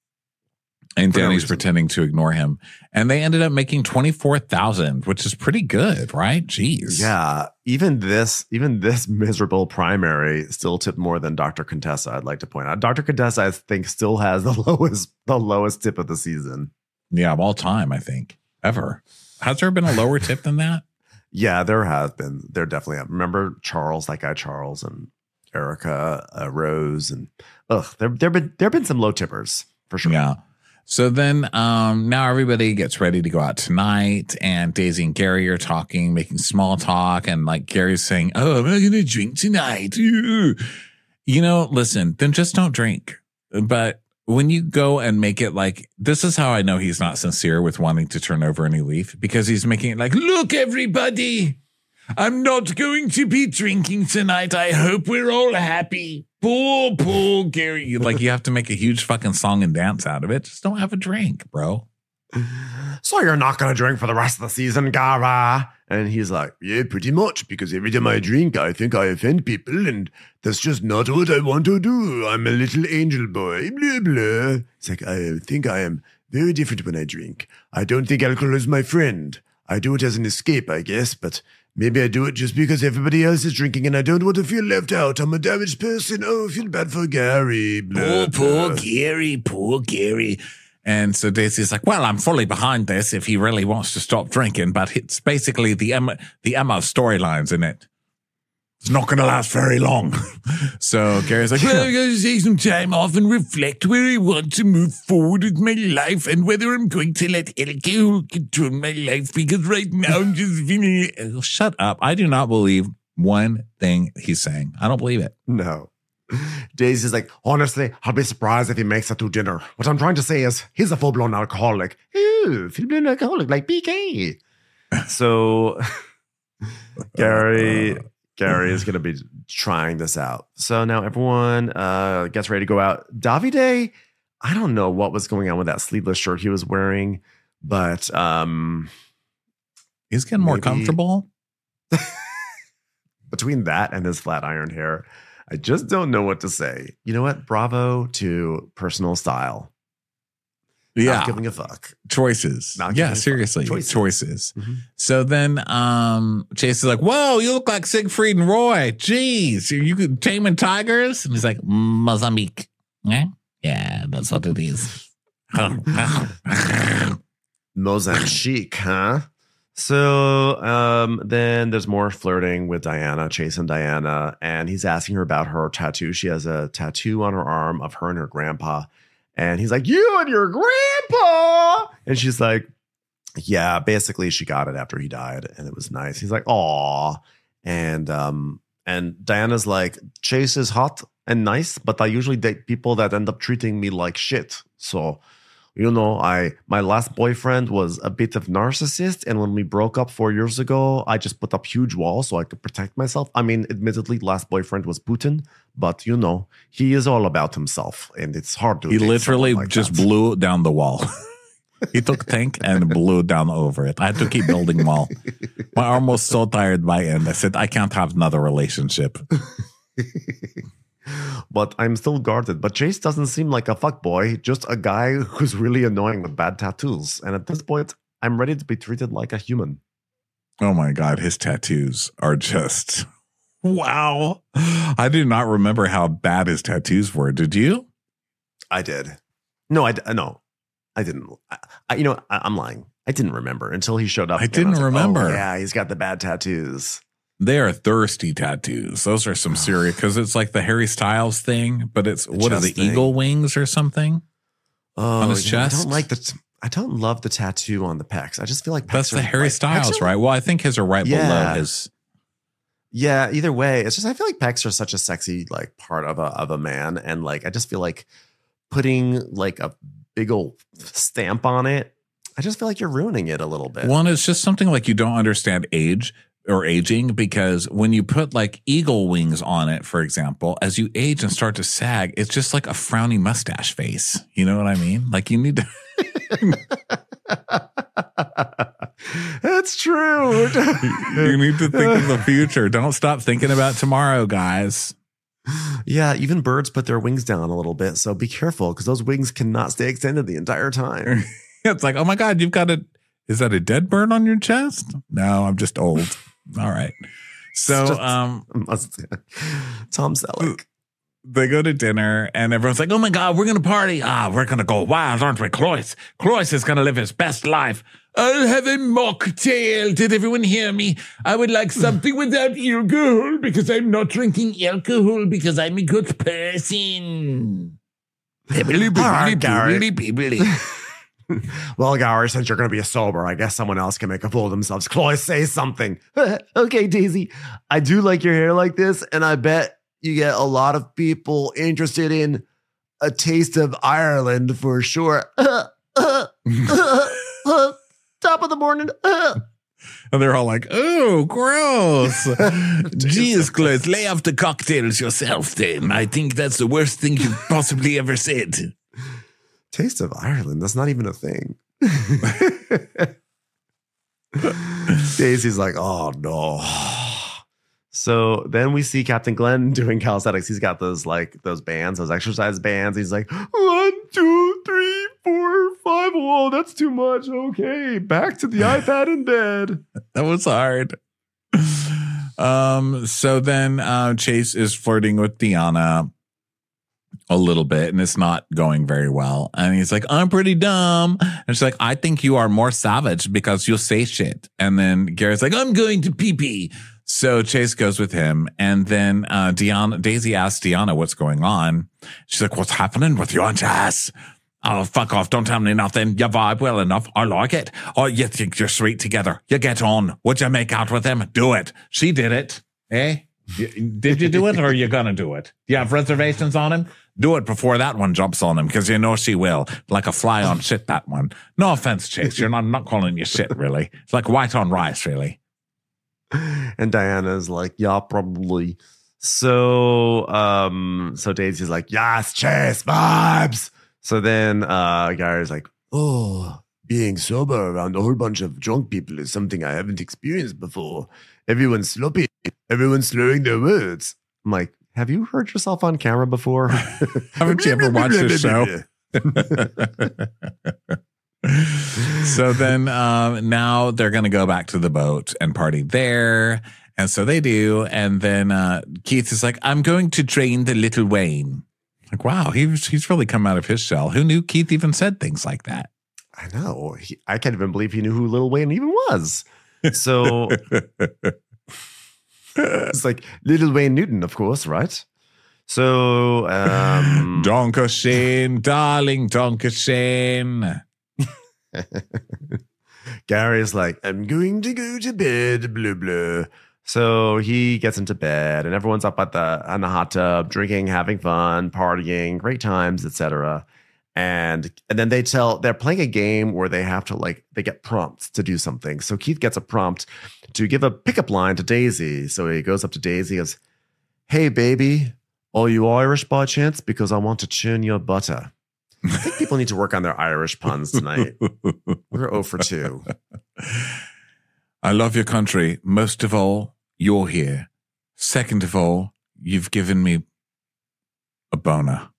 And For no Danny's reason. pretending to ignore him. And they ended up making twenty-four thousand, which is pretty good, right? Jeez. Yeah. Even this, even this miserable primary still tipped more than Doctor Contessa, I'd like to point out. Doctor Contessa, I think, still has the lowest, the lowest tip of the season. Yeah, of all time, I think. Ever. Has there been a lower tip than that? Yeah, there has been. There definitely have. Remember Charles, that guy Charles, and Erica, uh, Rose, and ugh, there there been there been some low tippers for sure. Yeah. So then um, now everybody gets ready to go out tonight, and Daisy and Gary are talking, making small talk, and like Gary's saying, "Oh, I'm not going to drink tonight." You know, listen, then just don't drink. But when you go and make it like, this is how I know he's not sincere with wanting to turn over a new leaf, because he's making it like, look, everybody, I'm not going to be drinking tonight. I hope we're all happy. Poor, poor Gary. Like, you have to make a huge fucking song and dance out of it. Just don't have a drink, bro. So you're not going to drink for the rest of the season, Gara? And he's like, yeah, pretty much, because every time I drink, I think I offend people, and that's just not what I want to do. I'm a little angel boy, blah, blah. It's like, I think I am very different when I drink. I don't think alcohol is my friend. I do it as an escape, I guess, but maybe I do it just because everybody else is drinking and I don't want to feel left out. I'm a damaged person. Oh, I feel bad for Gary. Blah, Poor, poor blah. Gary, poor Gary. And so Daisy's like, well, I'm fully behind this if he really wants to stop drinking, but it's basically the Emma, the Emma storylines in it. It's not going to last very long. So Gary's like, Well, I'm going to take some time off and reflect where I want to move forward with my life and whether I'm going to let alcohol control my life, because right now I'm just feeling... oh, shut up. I do not believe one thing he's saying. I don't believe it. No. Daisy's like, honestly, I'll be surprised if he makes it to dinner. What I'm trying to say is, he's a full-blown alcoholic. Ew, full-blown alcoholic like B K. So Gary, Gary is going to be trying this out. So now everyone uh, gets ready to go out. Davide, I don't know what was going on with that sleeveless shirt he was wearing, but um, He's getting more Maybe- comfortable. between that and his flat iron hair, I just don't know what to say. You know what? Bravo to personal style. Yeah. Not giving a fuck. Choices. Not giving Yeah, a fuck. seriously. Choices. Choices. Mhm. So then um, Chase is like, whoa, you look like Siegfried and Roy. Jeez, you could taming tigers? And he's like, Mozambique. Yeah, yeah, that's what it is. Mozambique, huh? So um, then there's more flirting with Diana, Chase and Diana, and he's asking her about her tattoo. She has a tattoo on her arm of her and her grandpa. And he's like, you and your grandpa. And she's like, yeah, basically she got it after he died. And it was nice. He's like, aw. And, um, and Diana's like, Chase is hot and nice, but I usually date people that end up treating me like shit. So, you know, I my last boyfriend was a bit of narcissist, and when we broke up four years ago, I just put up huge walls so I could protect myself. I mean, admittedly, last boyfriend was Putin, but you know, he is all about himself, and it's hard to. He date literally someone like just that. blew down the wall. He took tank and blew down over it. I had to keep building wall. My arm was so tired by end. I said, I can't have another relationship. But I'm still guarded. But Chase doesn't seem like a fuckboy, just a guy who's really annoying with bad tattoos. And at this point, I'm ready to be treated like a human. Oh my God, his tattoos are just wow. I do not remember how bad his tattoos were. Did you? I did. No, I no, I didn't. I, I, you know, I, I'm lying. I didn't remember until he showed up. I again. didn't was like, remember. Oh, yeah, he's got the bad tattoos. They are thirsty tattoos. Those are some serious, because it's like the Harry Styles thing, but it's The what is chest it, thing. eagle wings or something Oh, on his you know, chest? I don't like the. I don't love the tattoo on the pecs. I just feel like pecs That's are, the Harry like, Styles, pecs are- right? Well, I think his are right below Yeah. his. Yeah, either way, it's just I feel like pecs are such a sexy like part of a of a man, and like I just feel like putting like a big old stamp on it. I just feel like you're ruining it a little bit. One, it's just something like you don't understand age or aging, because when you put like eagle wings on it, for example, as you age and start to sag, it's just like a frowny mustache face. You know what I mean? Like you need to. That's true. You need to think of the future. Don't stop thinking about tomorrow, guys. Yeah, even birds put their wings down a little bit, so be careful because those wings cannot stay extended the entire time. It's like, oh my God, you've got a, is that a dead bird on your chest? No, I'm just old. All right. So, Just- um, Tom Selleck. they go to dinner and everyone's like, oh my God, we're going to party. Ah, we're going to go wild, aren't we? Cloyce. Cloyce is going to live his best life. I'll have a mocktail. Did everyone hear me? I would like something without alcohol because I'm not drinking alcohol because I'm a good person. Bibbly, right, bibbly, Gary. bibbly, bibbly. Well, Gower, since you're going to be a sober, I guess someone else can make a fool of themselves. Chloe, say something. Okay, Daisy. I do like your hair like this, and I bet you get a lot of people interested in a taste of Ireland for sure. Top of the morning. And they're all like, oh, gross. Jeez, Cloyce, lay off the cocktails yourself then. I think that's the worst thing you've possibly ever said. Taste of Ireland. That's not even a thing. Daisy's like, oh no. So then we see Captain Glenn doing calisthenics. He's got those like those bands, those exercise bands. He's like, one, two, three, four, five. Whoa, that's too much. Okay, back to the iPad in bed. That was hard. Um, so then uh, Chase is flirting with Deanna a little bit, and it's not going very well. And he's like, I'm pretty dumb. And she's like, I think you are more savage because you'll say shit. And then Gary's like, I'm going to pee pee. So Chase goes with him. And then uh, Deanna, Daisy asks Deanna what's going on. She's like, what's happening with you and Chase? Oh, fuck off. Don't tell me nothing. You vibe well enough. I like it. Oh, you think you're sweet together. You get on. Would you make out with him? Do it. She did it. Eh? Did you do it or are you going to do it? You have reservations on him? Do it before that one jumps on him because you know she will. Like a fly on shit, that one. No offense, Chase. You're not, I'm not calling you shit, really. It's like white on rice, really. And Diana's like, yeah, probably. So, um, so Daisy's like, yes, Chase vibes. So then, uh, Gary's like, oh, being sober around a whole bunch of drunk people is something I haven't experienced before. Everyone's sloppy. Everyone's slurring their words. I'm like, have you heard yourself on camera before? Haven't you ever watched this show? So then um, now they're going to go back to the boat and party there. And so they do. And then uh, Keith is like, I'm going to train the little Wayne. Like, wow, he's, he's really come out of his shell. Who knew Keith even said things like that? I know. He, I can't even believe he knew who Lil Wayne even was. So it's like Little Wayne Newton, of course, right? So um, Donka Shane, darling Donka Shane. Gary's like, I'm going to go to bed, blah, blah. So he gets into bed and everyone's up at the on the hot tub, drinking, having fun, partying, great times, et cetera. And and then they tell they're playing a game where they have to like they get prompts to do something. So Keith gets a prompt to give a pickup line to Daisy. So he goes up to Daisy and goes, hey baby, are you Irish by chance? Because I want to churn your butter. I think people need to work on their Irish puns tonight. We're zero for two. I love your country. Most of all, you're here. Second of all, you've given me a boner.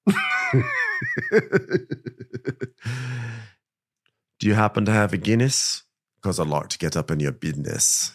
Do you happen to have a Guinness? Because I'd like to get up in your business.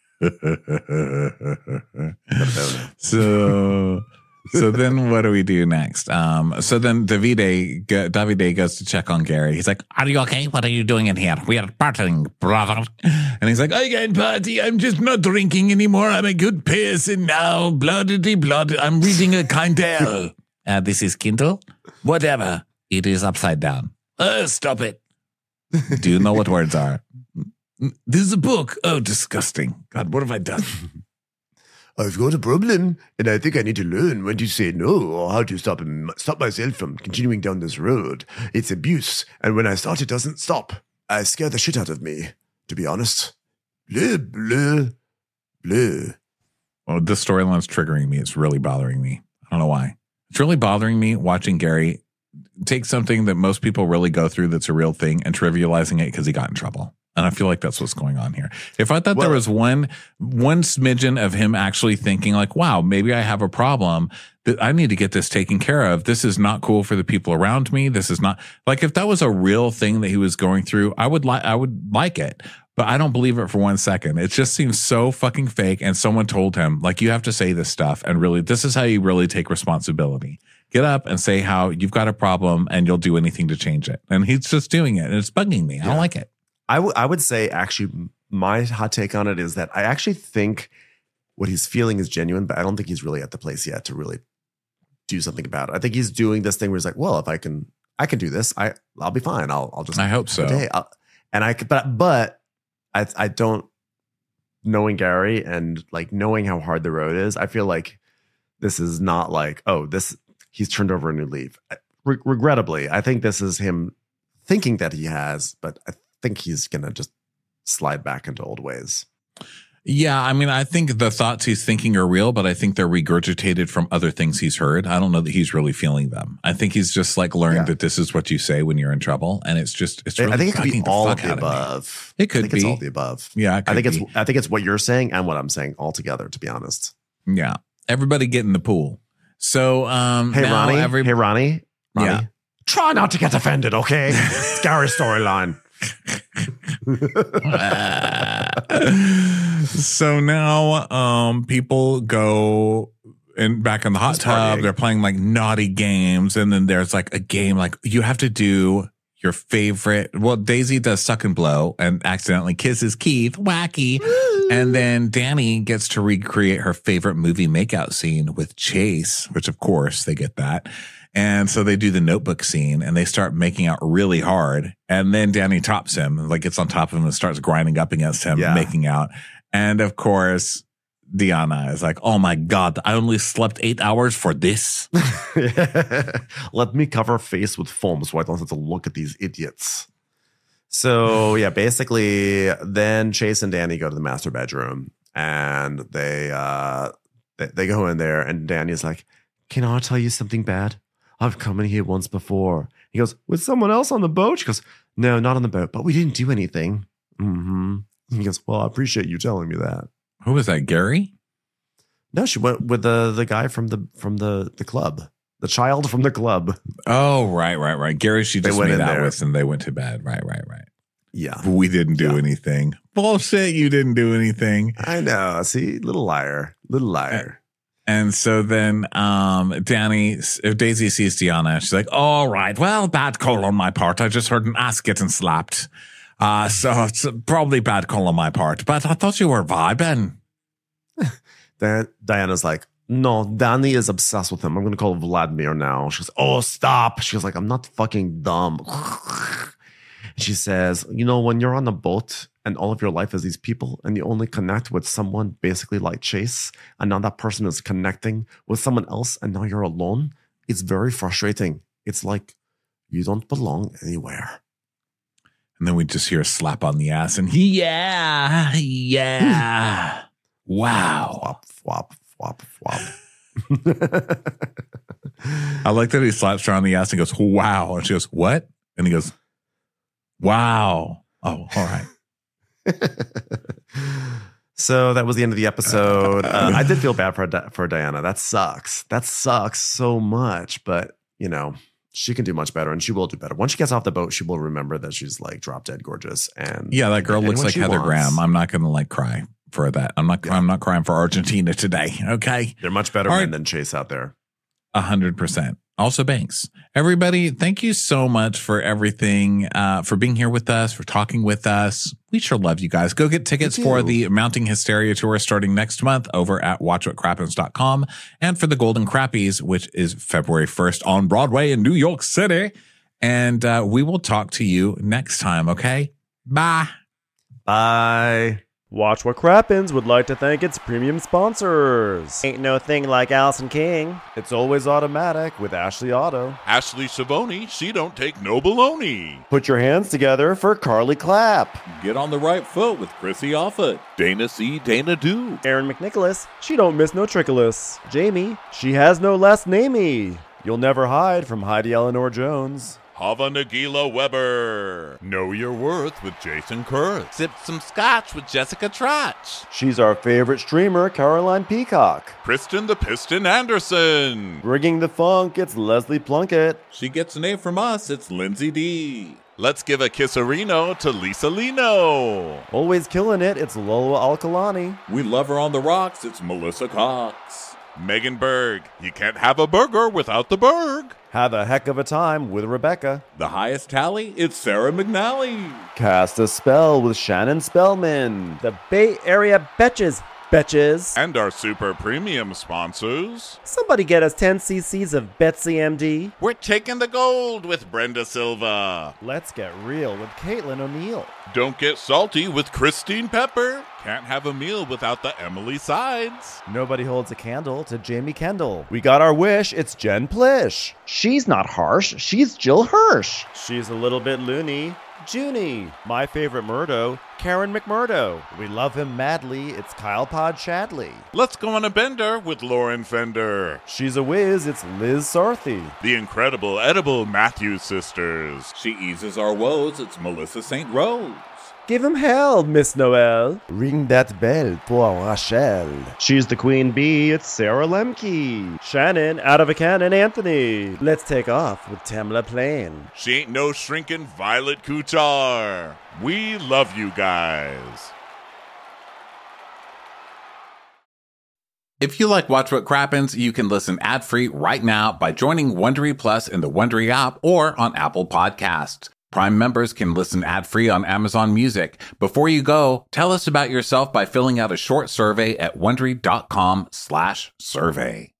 so... So then what do we do next? Um, so then Davide, Davide goes to check on Gary. He's like, are you okay? What are you doing in here? We are partying, brother. And he's like, I can't party. I'm just not drinking anymore. I'm a good person now. Bloodedy blood. I'm reading a Kindle. Uh, this is Kindle? Whatever. It is upside down. Oh, stop it. Do you know what words are? This is a book. Oh, disgusting. God, what have I done? I've got a problem, and I think I need to learn when to say no or how to stop stop myself from continuing down this road. It's abuse, and when I start, it doesn't stop. I scare the shit out of me, to be honest. Blah, blah, blah. Well, this storyline's triggering me. It's really bothering me. I don't know why. It's really bothering me watching Gary take something that most people really go through that's a real thing and trivializing it because he got in trouble. And I feel like that's what's going on here. If I thought well, there was one one smidgen of him actually thinking like, wow, maybe I have a problem that I need to get this taken care of. This is not cool for the people around me. This is not like if that was a real thing that he was going through, I would like I would like it. But I don't believe it for one second. It just seems so fucking fake. And someone told him, like, you have to say this stuff. And really, this is how you really take responsibility. Get up and say how you've got a problem and you'll do anything to change it. And he's just doing it. And it's bugging me. I don't like it. I, w- I would say, actually, my hot take on it is that I actually think what he's feeling is genuine, but I don't think he's really at the place yet to really do something about it. I think he's doing this thing where he's like, well, if I can, I can do this. I, I'll be fine. I'll, I'll just. I hope so. I'll, and I, but, but I, I don't, knowing Gary and like knowing how hard the road is, I feel like this is not like, oh, this, he's turned over a new leaf. Re- regrettably, I think this is him thinking that he has, but I think he's going to just slide back into old ways. Yeah, I mean, I think the thoughts he's thinking are real, but I think they're regurgitated from other things he's heard. I don't know that he's really feeling them. I think he's just like learned yeah. that this is what you say when you're in trouble, and it's just it's. Really I think it could be all the of the above. It could I think be it's all of the above. Yeah, it could I think be. it's I think it's what you're saying and what I'm saying all together. To be honest. Yeah, everybody get in the pool. So, um, hey now Ronnie, every- hey Ronnie, Ronnie, yeah. Try not to get offended, okay? It's Gary's storyline. So now um people go in back in the hot tub, they're playing like naughty games, and then there's like a game like you have to do your favorite. Well, Daisy does suck and blow and accidentally kisses Keith, wacky. And then Danny gets to recreate her favorite movie makeout scene with Chase, which of course they get that. And so they do the notebook scene and they start making out really hard. And then Danny tops him, like gets on top of him and starts grinding up against him, yeah. making out. And of course, Deanna is like, oh my God, I only slept eight hours for this. Let me cover face with foam so I don't have to look at these idiots. So yeah, basically then Chase and Danny go to the master bedroom and they, uh, they, they go in there and Danny's like, can I tell you something bad? I've come in here once before. He goes, with someone else on the boat? She goes, no, not on the boat, but we didn't do anything. Mm-hmm. He goes, well, I appreciate you telling me that. Who was that, Gary? No, she went with the the guy from the from the, the club. The child from the club. Oh, right, right, right. Gary she just made out there. with and they went to bed. Right, right, right. Yeah. We didn't do yeah. anything. Bullshit, you didn't do anything. I know. See, little liar. Little liar. And so then um, Danny, if Daisy sees Deanna, she's like, all right, well, bad call on my part. I just heard an ass getting slapped. Uh, so it's probably bad call on my part. But I thought you were vibing. Then Diana's like, No, Danny is obsessed with him. I'm going to call Vladimir now. She goes, oh, stop. She was like, I'm not fucking dumb. She says, you know, when you're on a boat and all of your life is these people and you only connect with someone basically like Chase, and now that person is connecting with someone else and now you're alone, it's very frustrating. It's like you don't belong anywhere. And then we just hear a slap on the ass and he, yeah, yeah. Wow. Flop, flop, flop, flop. I like that he slaps her on the ass and goes, wow. And she goes, what? And he goes, wow. Oh, all right. So that was the end of the episode. Uh, I did feel bad for for Diana. That sucks. That sucks so much. But, you know, she can do much better and she will do better. Once she gets off the boat, she will remember that she's like drop dead gorgeous. And yeah, that girl looks like Heather wants. Graham. I'm not going to like cry for that. I'm not, yeah. I'm not crying for Argentina today. Okay. They're much better All men right. than Chase out there. A hundred percent. Also Banks. Everybody, thank you so much for everything, uh, for being here with us, for talking with us. We sure love you guys. Go get tickets for the Mounting Hysteria Tour starting next month over at watch what crappens dot com and for the Golden Crappies, which is February first on Broadway in New York City. And uh, we will talk to you next time, okay? Bye. Bye. Watch What Crappens would like to thank its premium sponsors. Ain't no thing like Allison King. It's always automatic with Ashley Auto. Ashley Savoni, she don't take no baloney. Put your hands together for Carly Clapp. Get on the right foot with Chrissy Offutt. Dana C. Dana Do. Aaron McNicholas, she don't miss no trickolas. Jamie, she has no last namey. You'll never hide from Heidi Eleanor Jones. Hava Nagila Weber. Know Your Worth with Jason Kurth. Sip some scotch with Jessica Trotch. She's our favorite streamer, Caroline Peacock. Kristen the Piston Anderson. Bringing the funk, it's Leslie Plunkett. She gets an A from us, it's Lindsay D. Let's give a kisserino to Lisa Lino. Always killing it, it's Lola Alkalani. We love her on the rocks, it's Melissa Cox. Megan Berg. You can't have a burger without the Berg. Have a heck of a time with Rebecca. The highest tally, it's Sarah McNally. Cast a spell with Shannon Spellman. The Bay Area Betches. Betches. And our super premium sponsors. Somebody get us ten cc's of Betsy M D. We're taking the gold with Brenda Silva. Let's get real with Caitlin O'Neill. Don't get salty with Christine Pepper. Can't have a meal without the Emily Sides. Nobody holds a candle to Jamie Kendall. We got our wish, it's Jen Plish. She's not harsh, she's Jill Hirsch. She's a little bit loony. Junie. My favorite Murdo, Karen McMurdo. We love him madly, it's Kyle Pod Shadley. Let's go on a bender with Lauren Fender. She's a whiz, it's Liz Sarthy. The incredible edible Matthews sisters. She eases our woes, it's Melissa Saint Rose. Give him hell, Miss Noel. Ring that bell for Rachel. She's the queen bee, it's Sarah Lemke. Shannon, out of a cannon, Anthony. Let's take off with Tamla Plain. She ain't no shrinking Violet Kuchar. We love you guys. If you like Watch What Crappens, you can listen ad-free right now by joining Wondery Plus in the Wondery app or on Apple Podcasts. Prime members can listen ad-free on Amazon Music. Before you go, tell us about yourself by filling out a short survey at Wondery dot com slash survey.